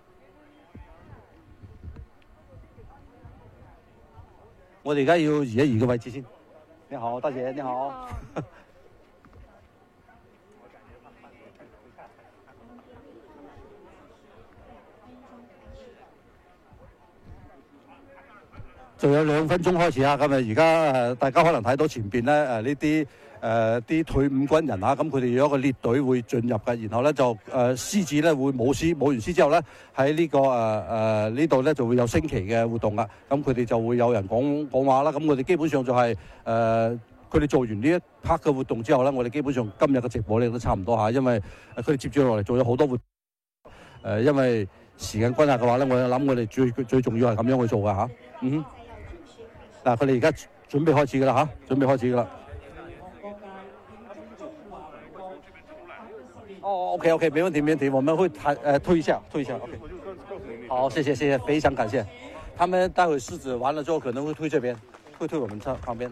我哋而家要移一移個位置先。你好，大姐，你好。仲有兩分鐘開始啊！咁啊，而家誒大家可能睇到前邊咧誒呢啲誒啲退伍軍人啊，咁佢哋有一個列隊會進入嘅，然後咧就誒獅子咧會舞獅，舞完獅之後咧喺呢個誒誒呢度咧就會有升旗嘅活動啦。咁佢哋就會有人講講話啦。咁我哋基本上就係誒佢哋做完呢一 part 嘅活動之後咧，我哋基本上今日嘅直播咧都差唔多嚇，因為佢哋接住落嚟做咗好多活誒，因為時間關係嘅話咧，我諗我哋最最重要係咁樣去做嘅嚇。嗯哼。嗱，佢哋而家準備開始㗎啦嚇，準備開始㗎啦。哦 ，OK OK，沒問題沒問題，我們會談呃推一下推一下 ，OK。好，謝謝謝謝，非常感謝。他們待會獅子完了之後可能會推這邊，會推我們這旁邊。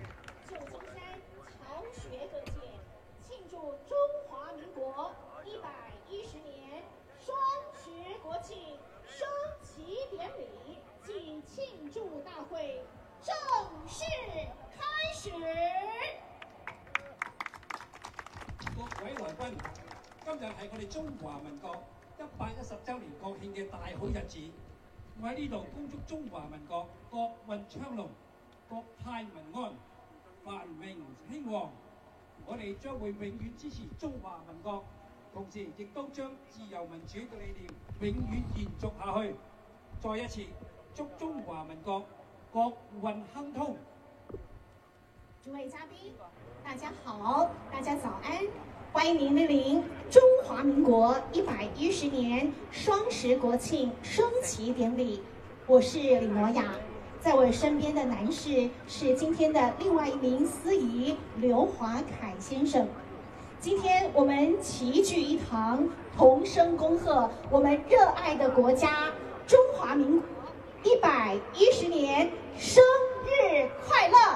今日係我哋中華民國一百一十週年國慶嘅大好日子，我喺呢度恭祝中華民國國運昌隆、國泰民安、繁榮興旺。我哋將會永遠支持中華民國，同時亦都將自由民主嘅理念永遠延續下去。再一次祝中華民國國運亨通。 诸位嘉賓，大家好，大家早安。歡迎您莅臨中華民國一百一十年雙十國慶升旗典禮。我是李挪亞，在我身邊的男士是今天的另外一名司儀劉華凱先生。今天我們齊聚一堂，同聲恭賀我們熱愛的國家中華民國一百一十年生日快樂！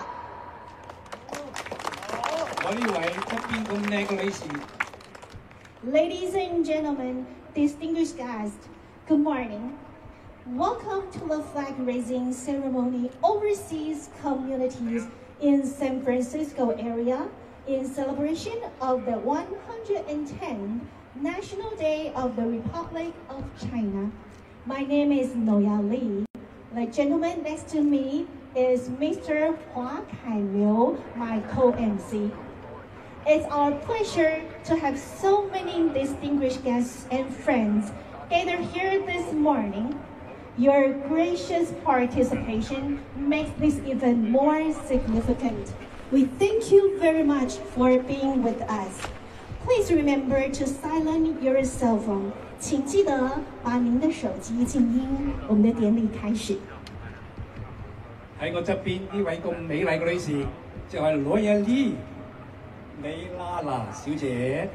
我呢位側邊咁靚嘅女士 ，Ladies and gentlemen, distinguished guests, Good morning. Welcome to the flag raising ceremony overseas communities in San Francisco area in celebration of the one hundred tenth National Day of the Republic of China. My name is Noya Li. The gentleman next to me is Mister Hua Kailiu, my co-M C. It's our pleasure to have so many distinguished guests and friends gathered here this morning. Your gracious participation makes this event more significant. We thank you very much for being with us. Please remember to silence your cell phone. 请记得把您的手机静音。我们的典礼开始。 喺我側邊呢位咁美麗嘅女士，就係羅亞莉李娜娜小姐。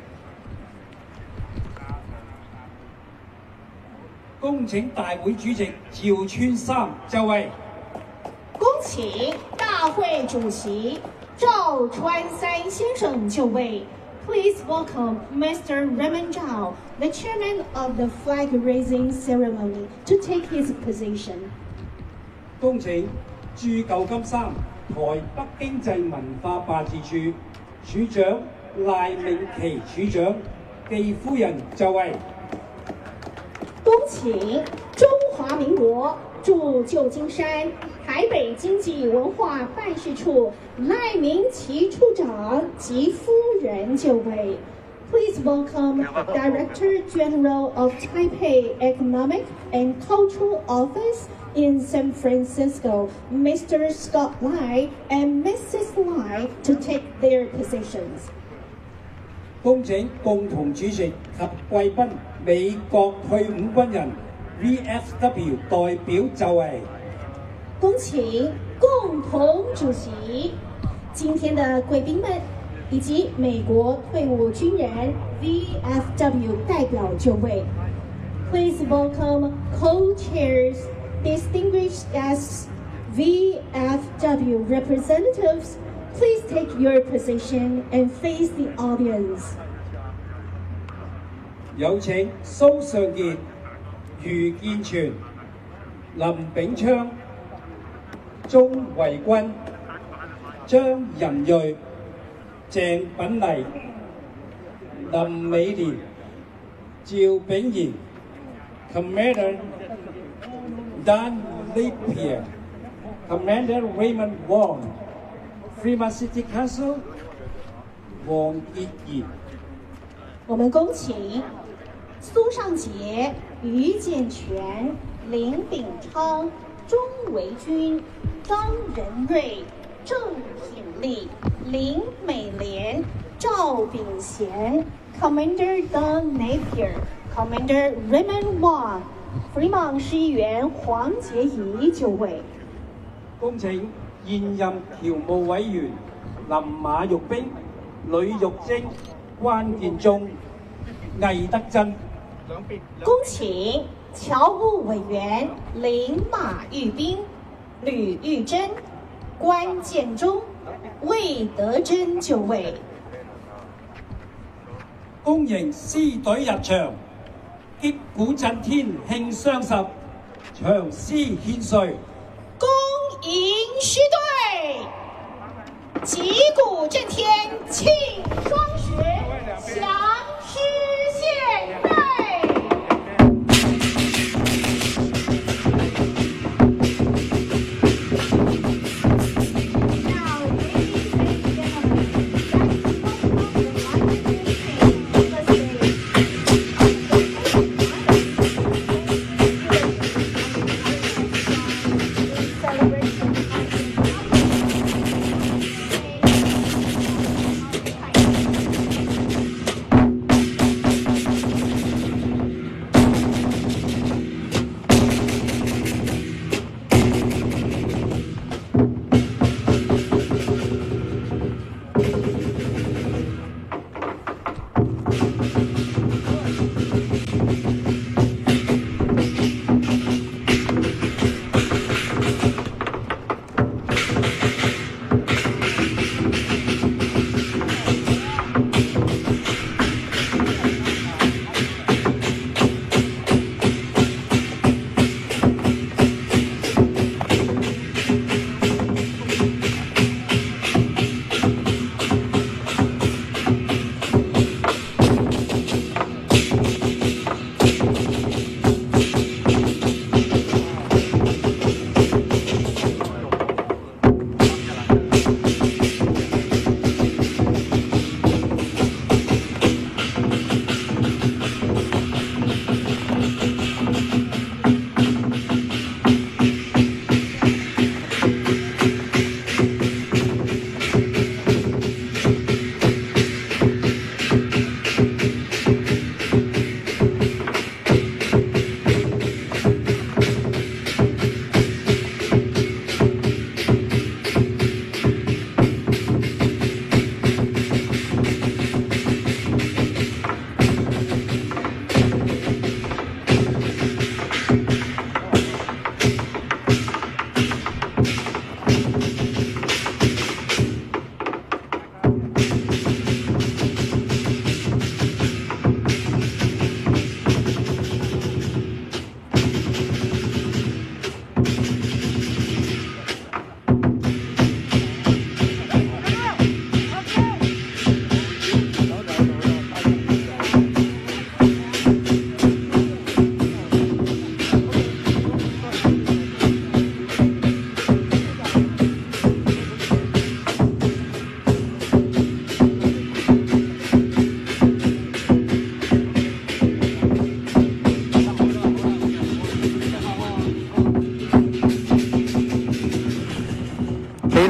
恭請大會主席趙川三就位。 恭請大會主席趙川三先生就位。Please welcome Mister Raymond Zhao, the chairman of the flag-raising ceremony, to take his position. 恭請駐舊金山台北經濟文化辦事處處長賴明琪處長暨夫人就位。 恭請中華民國駐舊金山台北經濟文化辦事處賴明琪處長及夫人就位。Please welcome Director General of Taipei Economic and Cultural Office in San Francisco, Mister Scott Lai and Missus Lai, to take their positions. 恭請共同主席及貴賓美國退伍軍人 V F W 代表就位。 恭請共同主席今天的貴賓們以及美國退伍軍人 V F W 代表就位。Please welcome co-chairs, distinguished guests, V F W representatives. Please take your position and face the audience. 有請蘇尚傑、余建全、林炳昌、鍾維君、張仁瑞、鄭品麗、林美蓮、趙炳賢、Commander Dan Napier, Commander Raymond Wong。Fremont City Council 王傑賢。 我們恭請蘇尚傑、余建全、林炳昌、鍾維君、張仁瑞、鄭品麗、林美蓮、趙炳賢 ，Commander Don Napier, Commander Raymond Wong, Fremont 市議員黃潔儀就位。 恭請現任僑務委員林馬玉冰、呂玉晶、關建中、魏德珍。 恭請僑務委員林馬玉冰、呂玉珍、關建中、魏德珍就位。 恭迎獅隊入場，擊鼓震天慶雙十，長詩獻瑞。 恭迎獅隊，擊鼓震天慶雙十，祥獅獻瑞。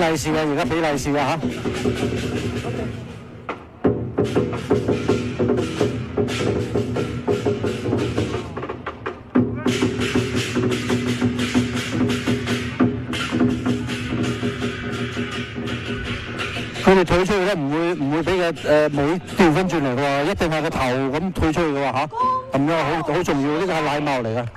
利是啊，而家俾利是啊嚇。佢哋退出去咧，唔會唔會俾個誒尾調翻轉嚟嘅喎，一定係個頭咁退出去嘅喎嚇，咁樣好好重要，呢個係禮貌嚟嘅。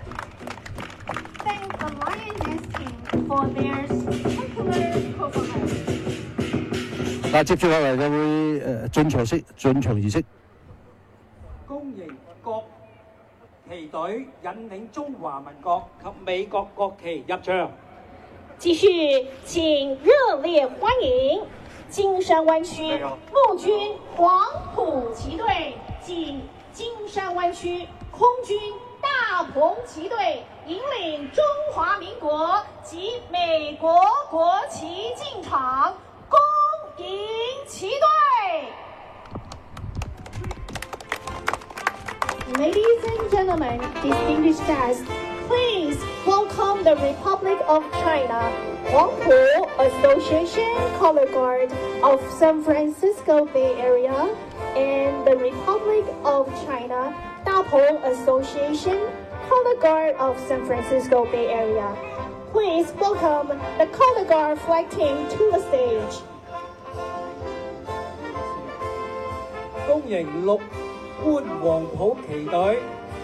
嗱，接住落嚟就會誒進場式進場儀式。 公營國旗隊引領中華民國及美國國旗入場。 繼續請熱烈歡迎金山灣區陸軍黃埔旗隊及金山灣區空軍大鵬旗隊引領中華民國及美國國旗進場，恭迎旗隊。Ladies and gentlemen, distinguished guests, please welcome the Republic of China Huangpu Association Color Guard of San Francisco Bay Area and the Republic of China Dapong Association Color Guard of San Francisco Bay Area. Please welcome the Color Guard flag team to the stage. 恭迎陸官黃埔旗隊。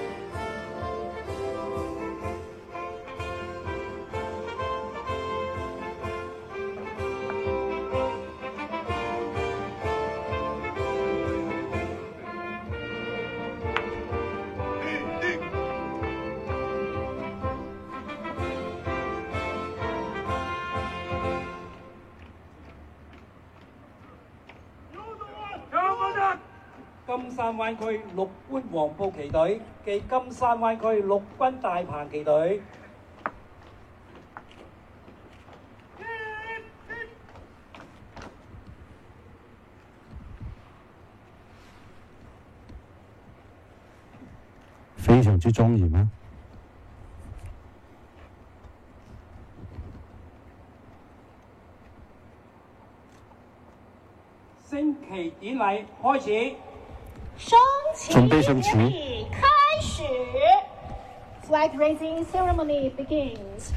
金山灣區陸官黃埔旗隊暨金山灣區陸軍大鵬旗隊。 非常之莊嚴啊！ 升旗典禮開始。 升旗典禮開始。Flag raising ceremony begins.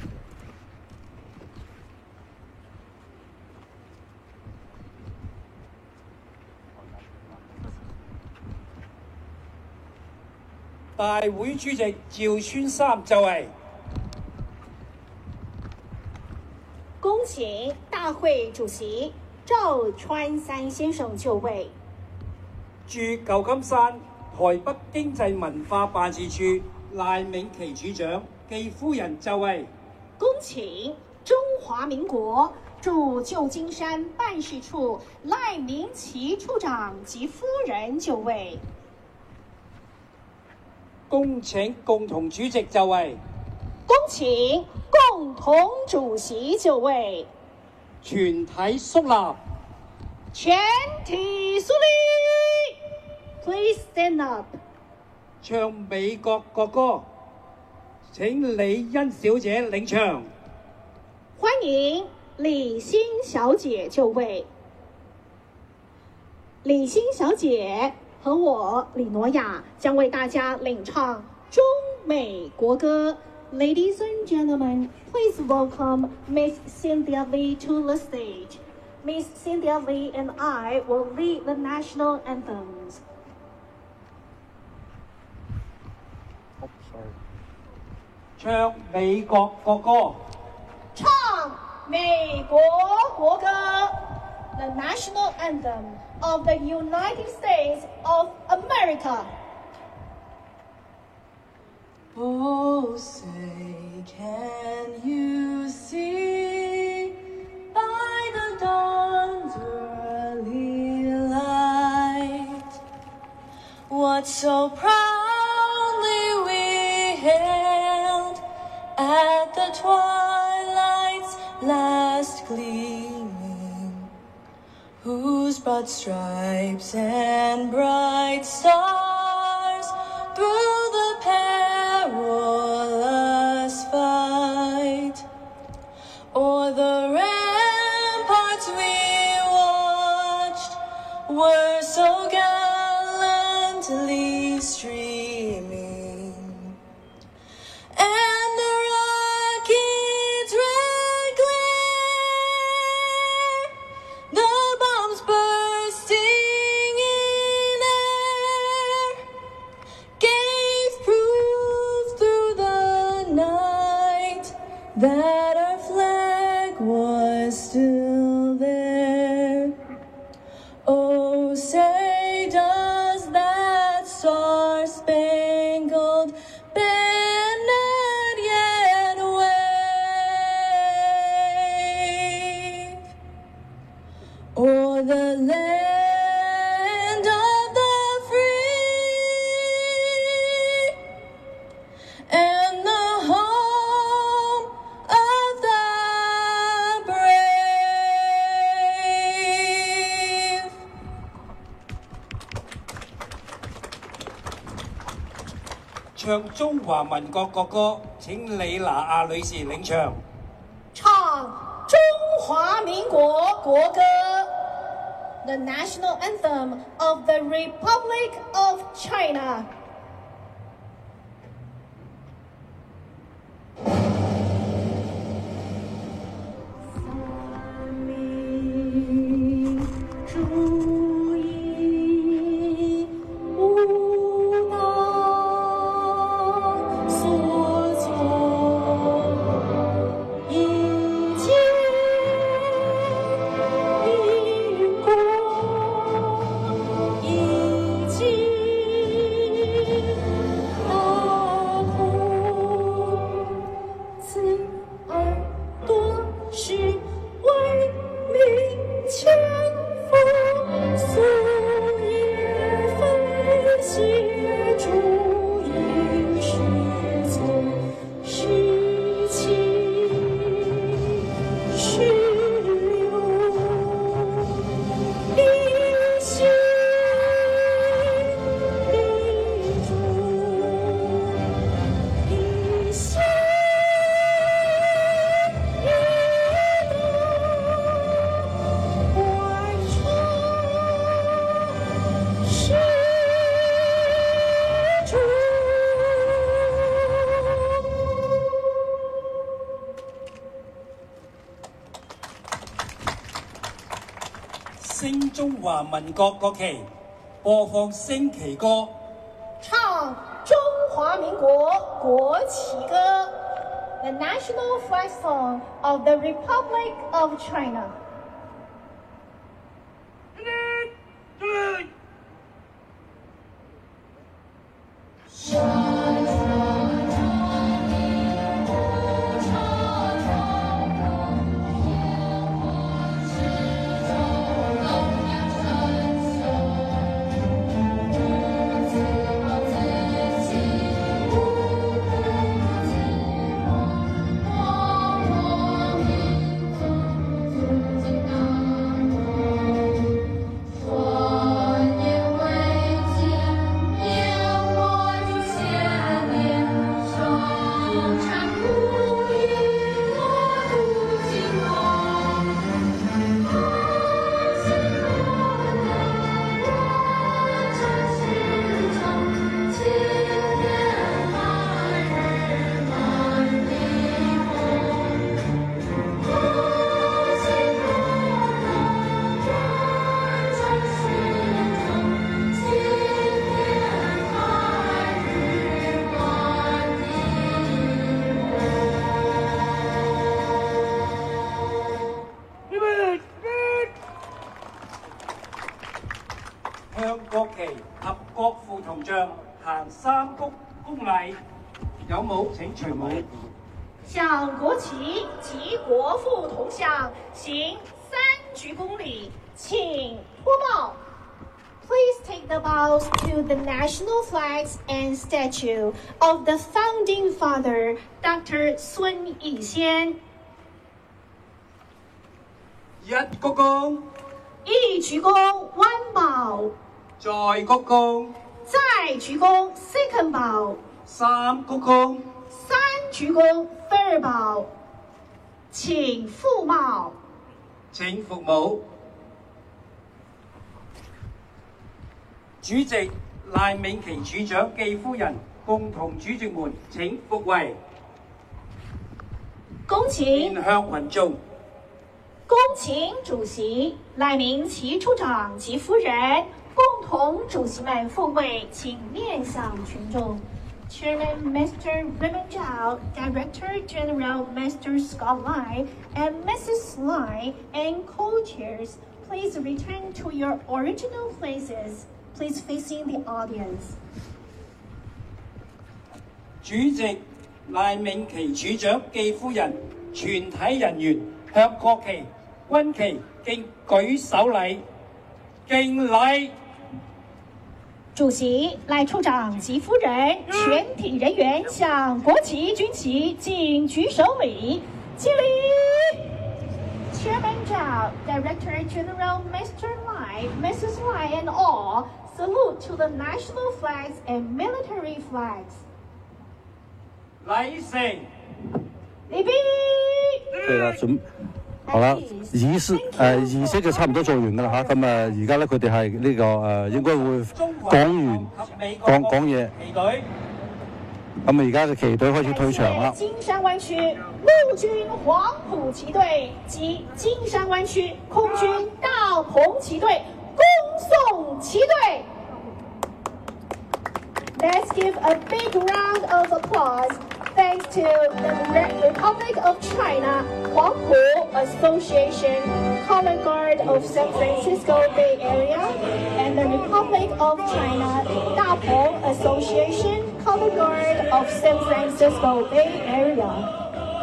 大會主席趙川三就位。 恭請大會主席趙川三先生就位。 駐舊金山台北經濟文化辦事處賴銘琪處長暨夫人就位。 恭請中華民國駐舊金山辦事處賴銘琪處長及夫人就位。 恭請共同主席就位。 恭請共同主席就位。 全體肅立。 全體肅立。Please stand up. 唱美國國歌，請李欣小姐領唱。 歡迎李欣小姐就位。李欣小姐和我李諾雅將為大家領唱中美國歌。Ladies and gentlemen, please welcome Miss Cynthia Lee to the stage. Miss Cynthia Lee and I will lead the national anthems. 唱美國國歌。 唱美國國歌 The national anthem of the United States of America. Oh, say, can you see by the dawn's early light what so proudly we hailed at the twilight's last gleaming, whose broad stripes and bright stars through the perilous fight o'er the rampart 唱中華民國國歌，請李娜亞女士領唱。 唱中华民国国歌 ，The National Anthem of the Republic of China。 升中華民國國旗，播放升旗歌， 唱中华民国国旗歌 ，The National Flag Song of the Republic of China。 向國旗及國父銅像行三鞠躬禮，有冇請隨舞？ 向国旗及国父铜像行三鞠躬礼，请脱帽。Please take the bows to the national flags and statue of the founding father, Doctor 孙逸仙。 一鞠躬， 一鞠躬 ，one bow。 再鞠躬， 再鞠躬 ，second bow。 三鞠躬， 三鞠躬 ，third bow。请覆帽。 請服舞。主席賴銘琪處長暨夫人共同主席們請復位。 恭請面向群眾。 恭請主席賴銘琪處長及夫人共同主席們復位，請面向群眾。Chairman Mister Raymond Zhao, Director General Mister Scott Lai, and Missus Lai, and co-chairs, please return to your original places. Please facing the audience. 主席賴銘琪處長暨夫人全體人員向國旗、軍旗敬舉手禮，敬禮。 主席賴處長及夫人全體人員向國旗、軍旗敬舉手禮，敬禮。Chairman Zhao, Director General Mister Lai, Missus Lai, and all salute to the national flags and military flags. 禮成。 李斌。 對啦，準好啦，儀式誒儀式就差唔多做完㗎啦嚇，咁啊而家咧佢哋係呢個誒應該會講完講講嘢，咁啊而家嘅旗隊開始退場啦。 金山灣區陸軍黃埔旗隊及金山灣區空軍大鵬旗隊恭送旗隊。Let's give a big round of applause. Thanks to the Republic of China, Huangpu Association, Color Guard of San Francisco Bay Area, and the Republic of China, Dapeng Association, Color Guard of San Francisco Bay Area.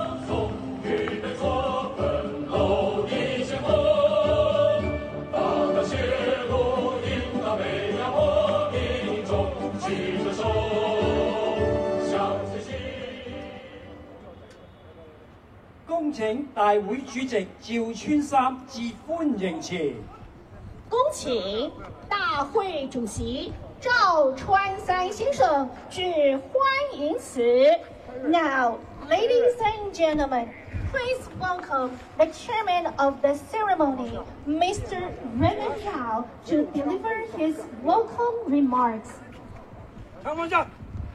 恭請大會主席趙川三致歡迎詞。 恭請大會主席趙川三先生致歡迎詞。Now, ladies and gentlemen, please welcome the chairman of the ceremony, Mister Raymond Zhao, to deliver his welcome remarks. 看方向。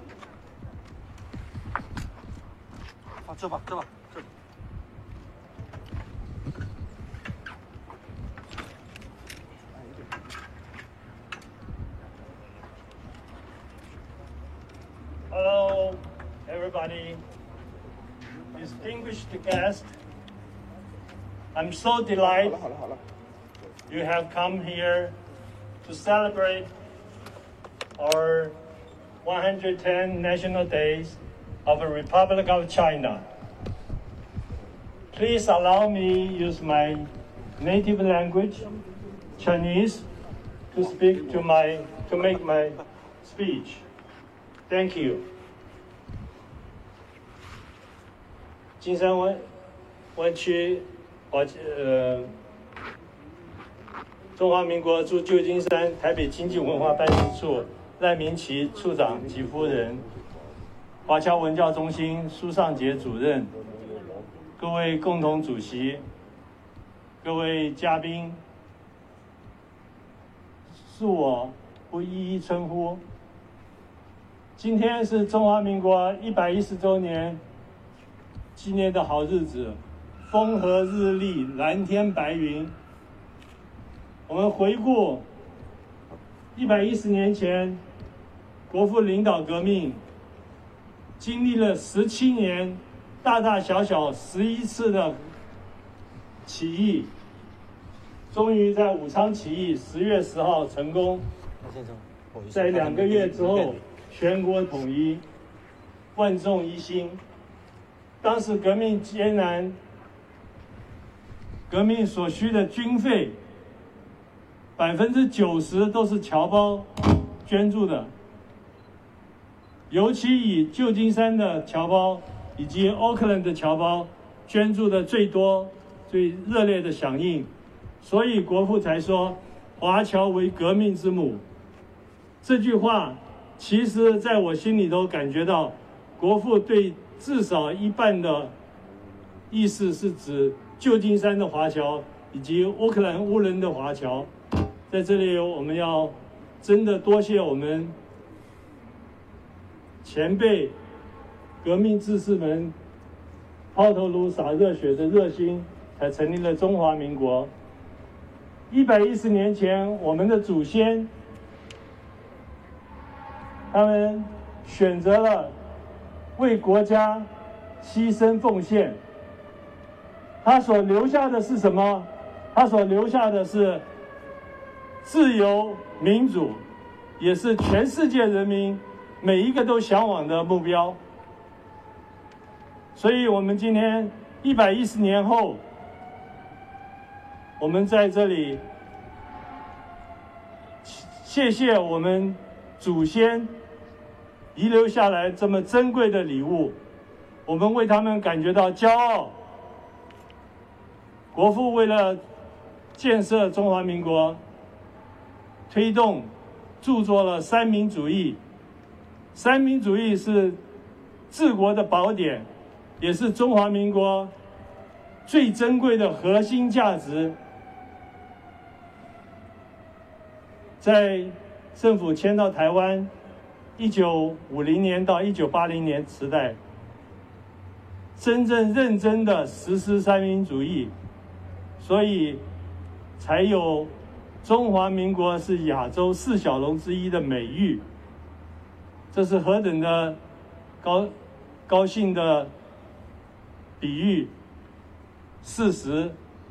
啊，这吧，这吧。 Hello, everybody, distinguished guests. I'm so delighted you have come here to celebrate our one hundred ten National Days of the Republic of China. Please allow me to use my native language, Chinese, to speak to my to make my speech. Thank you. 金山湾湾区华呃中华民国驻旧金山台北经济文化办事处赖明奇处长及夫人，华侨文教中心苏尚杰主任，各位共同主席，各位嘉宾，恕我不一一称呼。 今天是中华民国一百一十周年纪念的好日子，风和日丽，蓝天白云。我们回顾一百一十年前，国父领导革命，经历了十七年，大大小小十一次的起义，终于在武昌起义十月十号成功，在两个月之后。 全国统一，万众一心。当时革命艰难，革命所需的军费，百分之九十都是侨胞捐助的。尤其以旧金山的侨胞以及 Oakland 的侨胞捐助的最多、最热烈的响应，所以国父才说“华侨为革命之母”。这句话。 其实，在我心里头感觉到，国父对至少一半的意思是指旧金山的华侨以及乌克兰乌人的华侨。在这里，我们要真的多谢我们前辈革命志士们抛头颅洒热血的热心，才成立了中华民国。一百一十年前，我们的祖先。 他们选择了为国家牺牲奉献，他所留下的是什么？他所留下的是自由民主，也是全世界人民每一个都向往的目标。所以，我们今天一百一十年后，我们在这里谢谢我们祖先。 遗留下来这么珍贵的礼物，我们为他们感觉到骄傲。国父为了建设中华民国，推动、著作了三民主义。三民主义是治国的宝典，也是中华民国最珍贵的核心价值。在政府迁到台湾一九五零年到一九八零年时代，真正认真的实施三民主义，所以才有中华民国是亚洲四小龙之一的美誉。这是何等的高高兴的比喻！事实，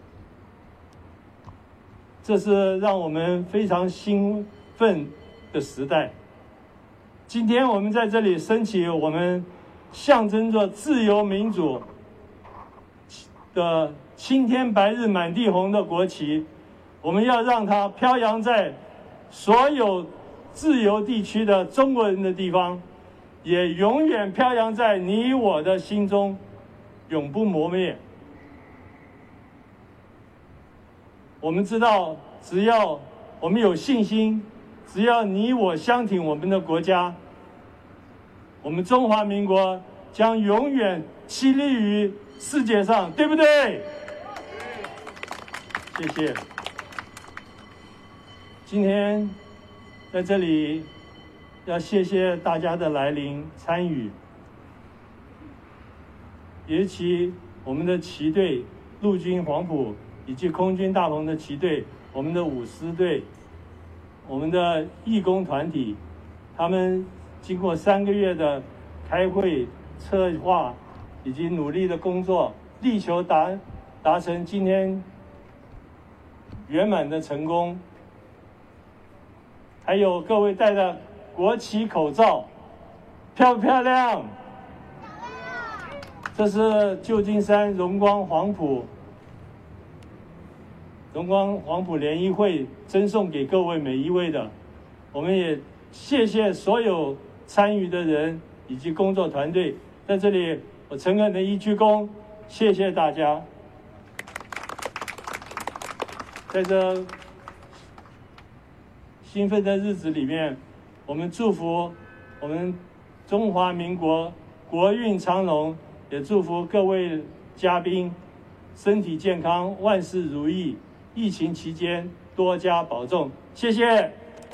这是让我们非常兴奋的时代。今天我们在这里升起我们象征着自由民主的青天白日满地红的国旗，我们要让它飘扬在所有自由地区的中国人的地方，也永远飘扬在你我的心中，永不磨灭。我们知道，只要我们有信心，只要你我相挺我们的国家，我们中华民国将永远屹立于世界上，对不对？谢谢。今天在这里要谢谢大家的来临参与，尤其我们的旗队陆军黄埔以及空军大鹏的旗队，我们的五师队，我们的义工团体，他们经过三个月的开会策划以及努力的工作，力求达达成今天圆满的成功。还有各位戴的国旗口罩，漂不漂亮？这是旧金山荣光黄埔荣光黄埔联谊会赠送给各位每一位的。我们也谢谢所有参与的人以及工作团队，在这里我诚恳的一鞠躬，谢谢大家。在这兴奋的日子里面，我们祝福我们中华民国国运昌隆，也祝福各位嘉宾身体健康，万事如意。疫情期间多加保重，谢谢。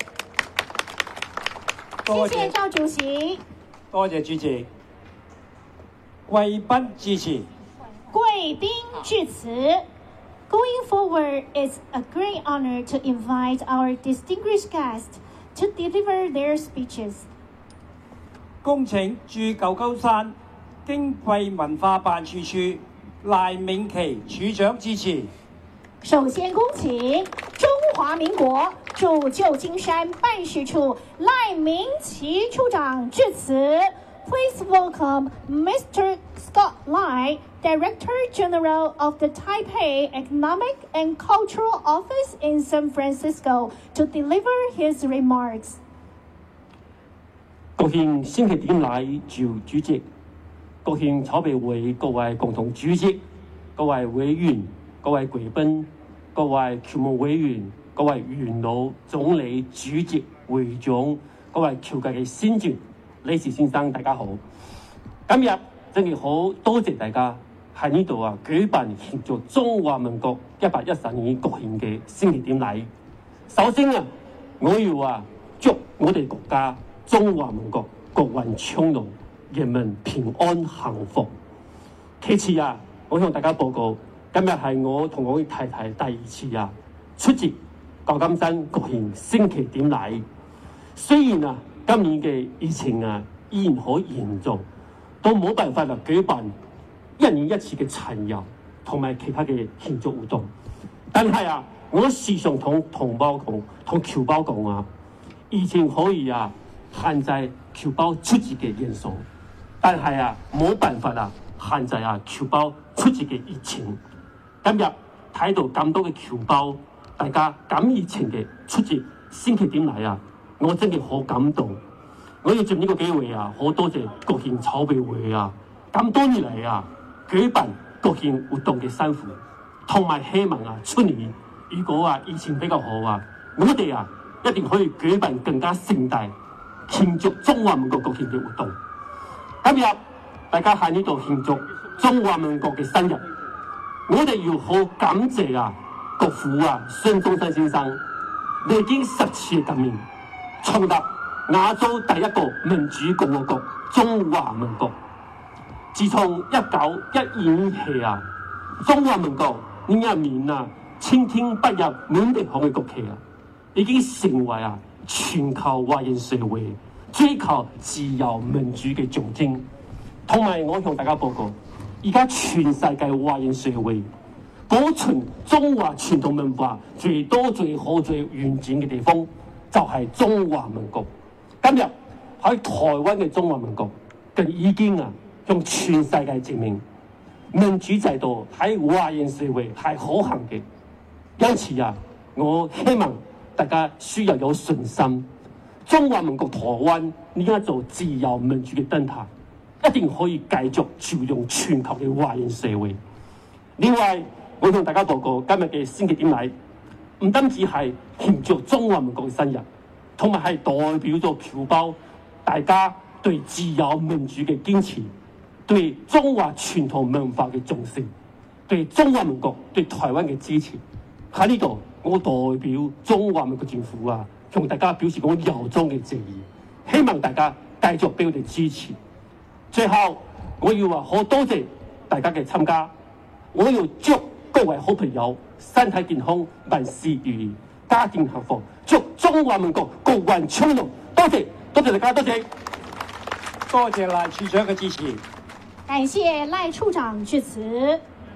谢谢赵主席。 多謝主席。貴賓致辭。 貴賓致辭。Going forward, it's a great honor to invite our distinguished guests to deliver their speeches. 恭請駐舊金山經濟文化辦事處賴銘琪處長致辭。 首先恭請中華民國駐舊金山辦事處賴銘琪處長致辭。Please welcome Mister Scott Lai, Director General of the Taipei Economic and Cultural Office in San Francisco, to deliver his remarks. 國慶星期點來趙主席，國慶籌備會各位共同主席、各位委員、各位貴賓、各位僑務委員、各位元老、總理、主席、會長、各位僑界嘅先進、理事先生，大家好。今日真係好多謝大家喺呢度啊舉辦慶祝中華民國一百一十年國慶嘅星期點禮。首先啊，我要啊祝我哋國家中華民國國運昌隆，人民平安幸福。其次啊，我向大家報告，今日係我同我嘅太太第二次啊出席舊金山國慶星期點禮。雖然啊今年嘅疫情啊依然好嚴重，都冇辦法啊舉辦一年一次嘅巡遊同埋其他嘅慶祝活動。但係啊，我時常同同胞講、同僑胞講啊，疫情可以啊限制僑胞出席嘅人數，但係啊冇辦法啊限制啊僑胞出席嘅熱情。今日睇到咁多嘅僑胞，大家咁熱情嘅出席星期點禮啊，我真係好感動。我要藉呢個機會啊，好多謝國慶籌備會啊，咁多年嚟啊舉辦國慶活動嘅辛苦，同埋希望啊出年如果啊疫情比較好啊，我哋啊一定可以舉辦更加盛大慶祝中華民國國慶嘅活動。今日大家喺呢度慶祝中華民國嘅生日，我哋要好感謝啊國父啊孫中山先生，歷經十次革命，創立亞洲第一個民主共和國中華民國。自從一九一二年起啊，中華民國呢一面啊青天不入滿地紅嘅國旗啊，已經成為啊全球華人社會追求自由民主嘅象徵。同埋我向大家報告，而家全世界華人社會保存中華傳統文化最多最好最完整嘅地方就係中華民國。今日喺台灣嘅中華民國更已經啊向全世界證明民主制度喺華人社會係可行嘅。因此啊，我希望大家需要有信心，中華民國台灣呢一座自由民主嘅燈塔一定可以繼續照亮全球嘅華人社會。另外，我向大家報告今日嘅升旗典禮，唔單止係慶祝中華民國嘅生日，同埋係代表咗僑胞大家對自由民主嘅堅持，對中華傳統文化嘅重視，對中華民國對台灣嘅支持。喺呢度，我代表中華民國政府啊，向大家表示我由衷嘅謝意，希望大家繼續俾我哋支持。最後，我要話好多謝大家嘅參加，我要祝各位好朋友身體健康，萬事如意，家庭幸福，祝中華民國國運昌隆。多謝，多謝大家，多謝， 多謝賴處長嘅支持。 感謝賴處長致辭。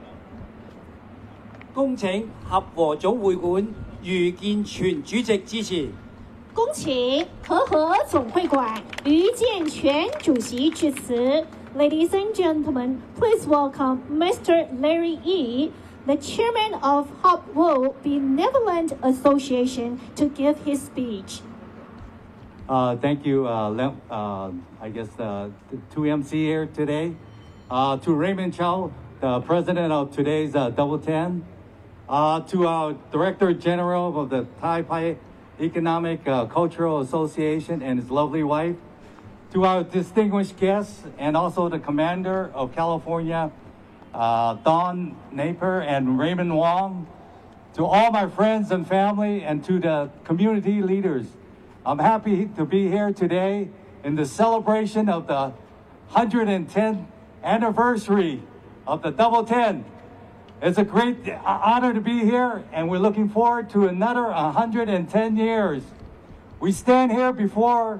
恭請合和總會館余建全主席致辭。 恭請和合總會館余建全主席致辭。Ladies and gentlemen, please welcome Mister Larry Yi, the chairman of Hopwo Benevolent Association, to give his speech. Uh, thank you, uh, Lem, uh, I guess, uh, the two M C here today. Uh, to Raymond Chow, the president of today's uh, Double Ten. Uh, to our Director General of the Taipei Economic uh, Cultural Association and his lovely wife. To our distinguished guests and also the Commander of California, uh, Don Napier and Raymond Wong. To all my friends and family and to the community leaders. I'm happy to be here today in the celebration of the one hundred tenth anniversary of the Double Ten. It's a great honor to be here, and we're looking forward to another one hundred ten years. We stand here before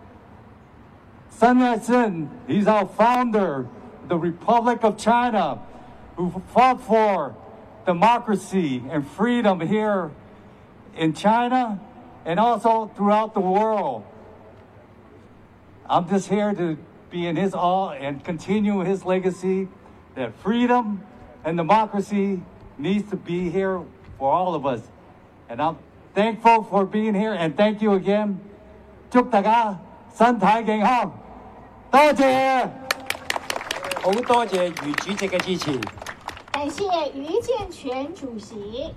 Sun Yat-sen. He's our founder, the Republic of China, who fought for democracy and freedom here in China and also throughout the world. I'm just here to be in his awe and continue his legacy that freedom and democracy needs to be here for all of us. And I'm thankful for being here, and thank you again. 祝大家身體健康，多謝。 好多謝余主席嘅支持。 感謝余建全主席。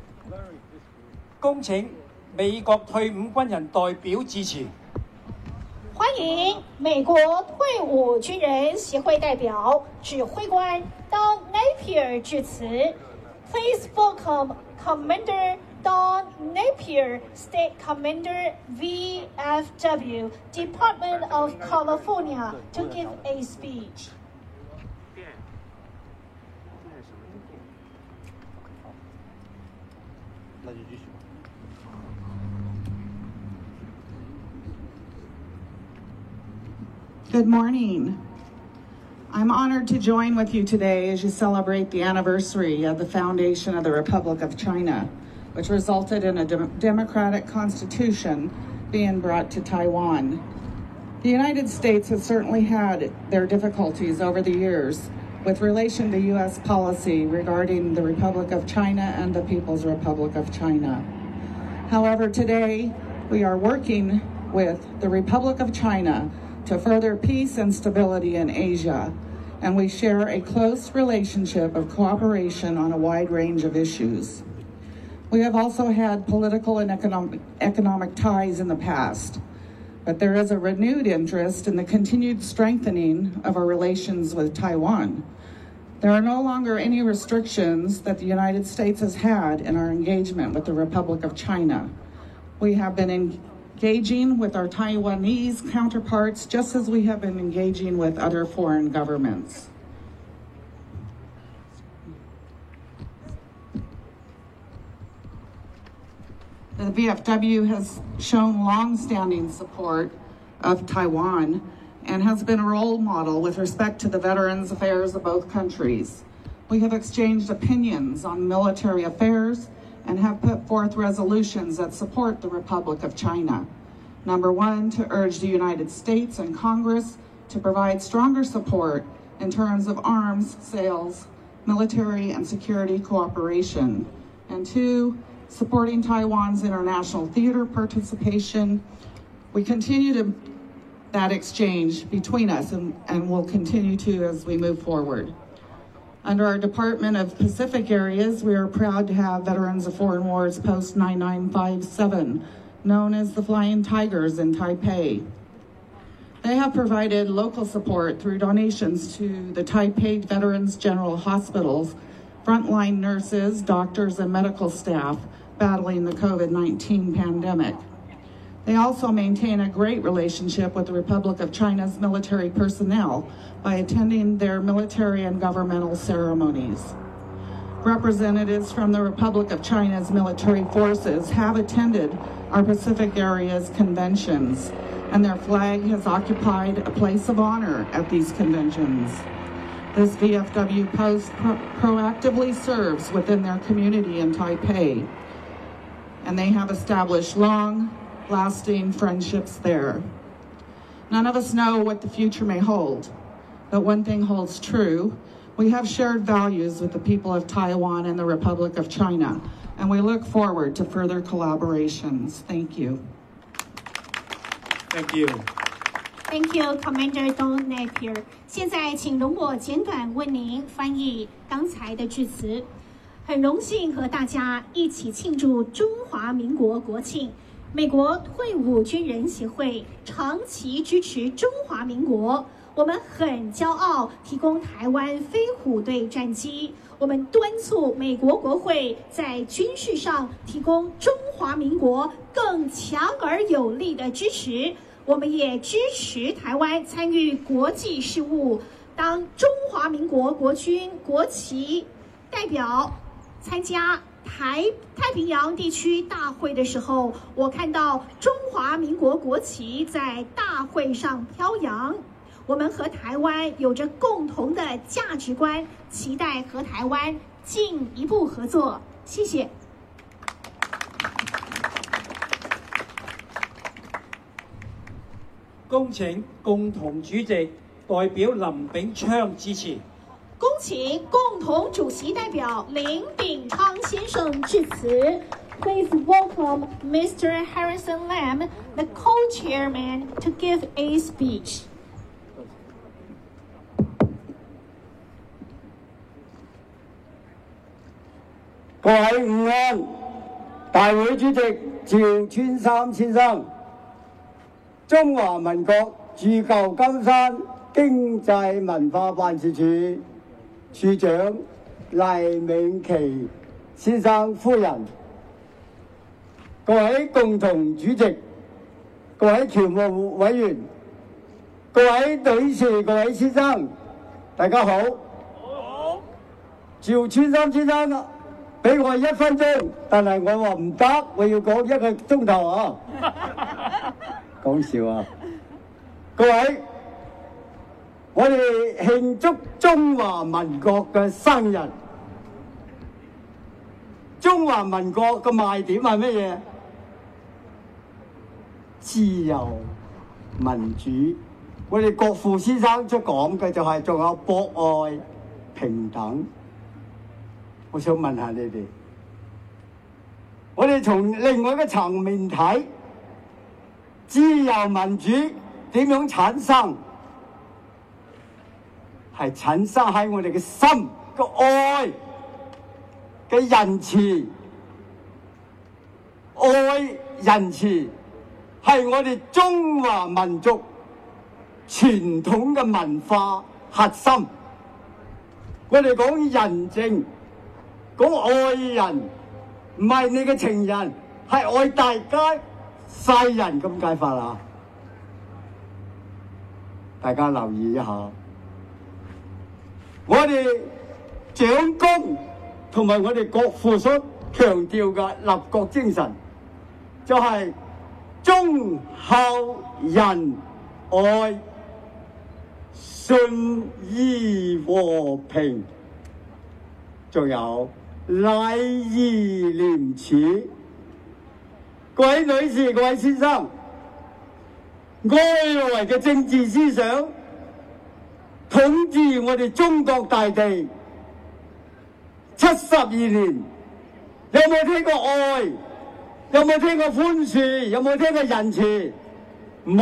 恭請美國退伍軍人代表致辭。 歡迎美國退伍軍人協會代表指揮官 Don Napier 致辭。Please welcome Commander Don Napier, State Commander V F W, Department of California, to give a speech. Good morning. I'm honored to join with you today as you celebrate the anniversary of the foundation of the Republic of China, which resulted in a de- democratic constitution being brought to Taiwan. The United States has certainly had their difficulties over the years with relation to U S policy regarding the Republic of China and the People's Republic of China. However, today we are working with the Republic of China to further peace and stability in Asia, and we share a close relationship of cooperation on a wide range of issues. We have also had political and economic, economic ties in the past. but there is a renewed interest in the continued strengthening of our relations with Taiwan. There are no longer any restrictions that the United States has had in our engagement with the Republic of China. We have been engaging with our Taiwanese counterparts just as we have been engaging with other foreign governments. The V F W has shown long-standing support of Taiwan and has been a role model with respect to the veterans' affairs of both countries. We have exchanged opinions on military affairs and have put forth resolutions that support the Republic of China. Number one, to urge the United States and Congress to provide stronger support in terms of arms sales, military and security cooperation. And two, supporting Taiwan's international theater participation. We continue to that exchange between us and, and will continue to as we move forward. Under our Department of Pacific Areas, we are proud to have Veterans of Foreign Wars Post nine nine five seven, known as the Flying Tigers in Taipei. They have provided local support through donations to the Taipei Veterans General Hospitals, frontline nurses, doctors, and medical staff battling the COVID nineteen pandemic. They also maintain a great relationship with the Republic of China's military personnel by attending their military and governmental ceremonies. Representatives from the Republic of China's military forces have attended our Pacific Area's conventions, and their flag has occupied a place of honor at these conventions. This V F W post pro proactively serves within their community in Taipei, and they have established long-lasting friendships there. None of us know what the future may hold, but one thing holds true. We have shared values with the people of Taiwan and the Republic of China, and we look forward to further collaborations. Thank you. Thank you. Thank you, Commander Don Napier. 现在请容我简短为您翻译刚才的致辞。很荣幸和大家一起庆祝中华民国国庆。美国退伍军人协会长期支持中华民国，我们很骄傲提供台湾飞虎队战机。我们敦促美国国会在军事上提供中华民国更强而有力的支持。我们也支持台湾参与国际事务。当中华民国国军国旗代表参加台太平洋地区大会的时候，我看到中华民国国旗在大会上飘扬。我们和台湾有着共同的价值观，期待和台湾进一步合作。谢谢。 恭請共同主席代表林炳昌致辭。 恭请共同主席代表林炳昌先生致辞。Please welcome Mister Harrison Lam, the co-chairman, to give a speech. 各位午安，大會主席趙川三先生，中華民國駐舊金山經濟文化辦事處處長黎銘琪先生夫人，各位共同主席，各位僑務委員，各位女士、各位先生，大家好。好。趙川三先生俾我一分鐘，但係我話唔得，我要講一個鐘頭啊！講笑啊！各位，我哋慶祝中華民國嘅生日。中華民國嘅賣點係乜嘢？自由民主。我哋國父先生所講嘅就係仲有博愛平等。我想問下你哋，我哋從另外一個層面睇，自由民主點樣產生？係產生喺我哋嘅心個愛嘅仁慈，愛仁慈係我哋中華民族傳統嘅文化核心。我哋講人情，講愛人，唔係你嘅情人，係愛大家世人咁解法啦。大家留意一下，我哋蔣公同埋我哋國父所強調嘅立國精神，就係忠孝仁愛信義和平，仲有禮義廉恥。各位女士、各位先生，外來嘅政治思想統治我哋中國大地七十二年，有冇聽過愛？有冇聽過寬恕？有冇聽過仁慈？冇。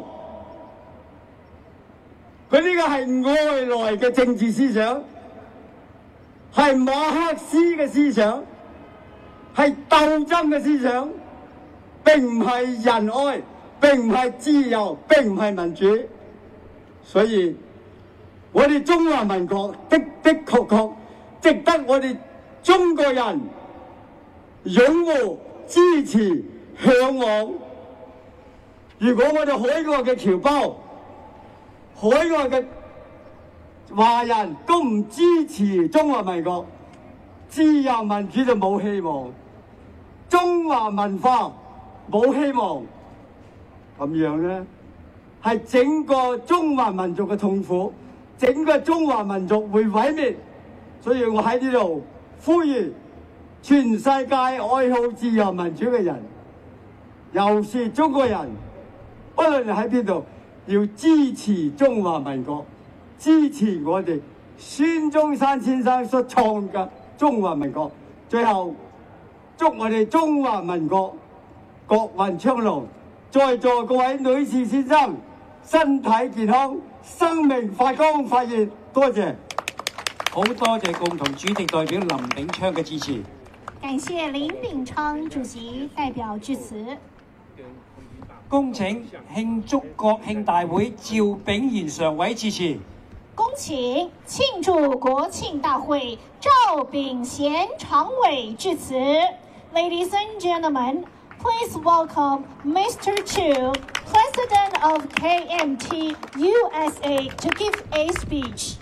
佢呢個係外來嘅政治思想，係馬克思嘅思想，係鬥爭嘅思想，並唔係仁愛，並唔係自由，並唔係民主。所以，我哋中華民國的的確確值得我哋中國人擁護、支持、向往。如果我哋海外嘅僑胞、海外嘅華人都唔支持中華民國，自由民主就冇希望，中華文化冇希望，咁樣呢，係整個中華民族嘅痛苦，整個中華民族會毀滅。所以我喺呢度呼籲全世界愛好自由民主嘅人，又是中國人，不論你喺邊度，要支持中華民國，支持我哋孫中山先生所創嘅中華民國。最後，祝我哋中華民國國運昌隆，在座各位女士先生身體健康，生命發光發熱。多謝。 好多謝共同主席代表林炳昌嘅支持。 感謝林炳昌主席代表致辭。 恭請慶祝國慶大會趙炳賢常委致辭。 恭請慶祝國慶大會趙炳賢常委致辭。Ladies and gentlemen, please welcome Mister Chu, President of K M T U S A, to give a speech.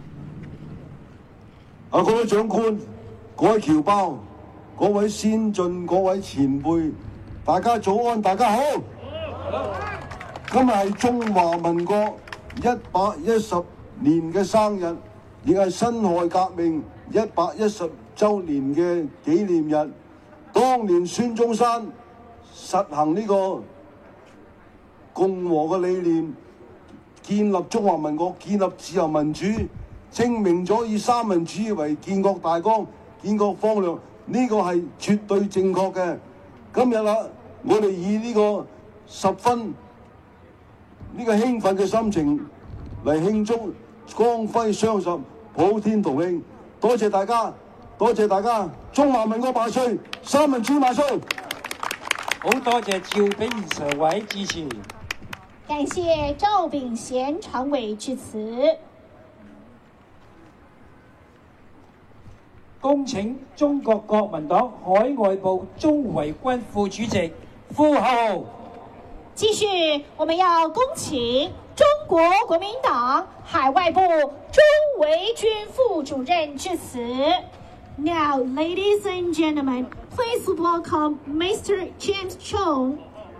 啊！各位長官、各位僑胞、各位先進、各位前輩，大家早安，大家好。今日係中華民國一百一十年嘅生日，亦係辛亥革命一百一十週年嘅紀念日。當年孫中山實行呢個共和嘅理念，建立中華民國，建立自由民主，證明咗以三民主義為建國大綱、建國方略，呢個係絕對正確嘅。今日啦，我哋以呢個十分呢個興奮嘅心情嚟慶祝光輝雙十、普天同慶。多謝大家，多謝大家，中華民國萬歲，三民主義萬歲！ 好多謝趙炳賢常委致辭。 感謝趙炳賢常委致辭。 恭請中國國民黨海外部鍾維軍副主席呼口號。 繼續，我們要恭請中國國民黨海外部鍾維軍副主任致辭。Now, ladies and gentlemen, please welcome Mister James Chong,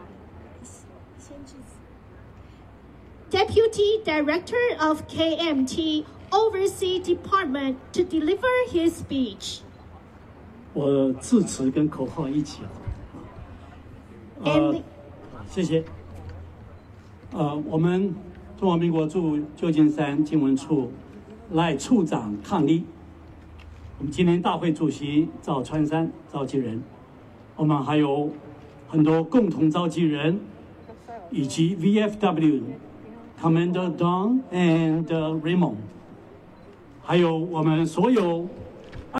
Deputy Director of K M T Overseas Department, to deliver his speech. 我致辞跟口号一起。呃，谢谢。呃，我们中华民国驻旧金山经文处赖处长抗议。我们今年大会主席赵川山召集人，我们还有很多共同召集人，以及 V F W Commander Don and Raymond。还有我们所有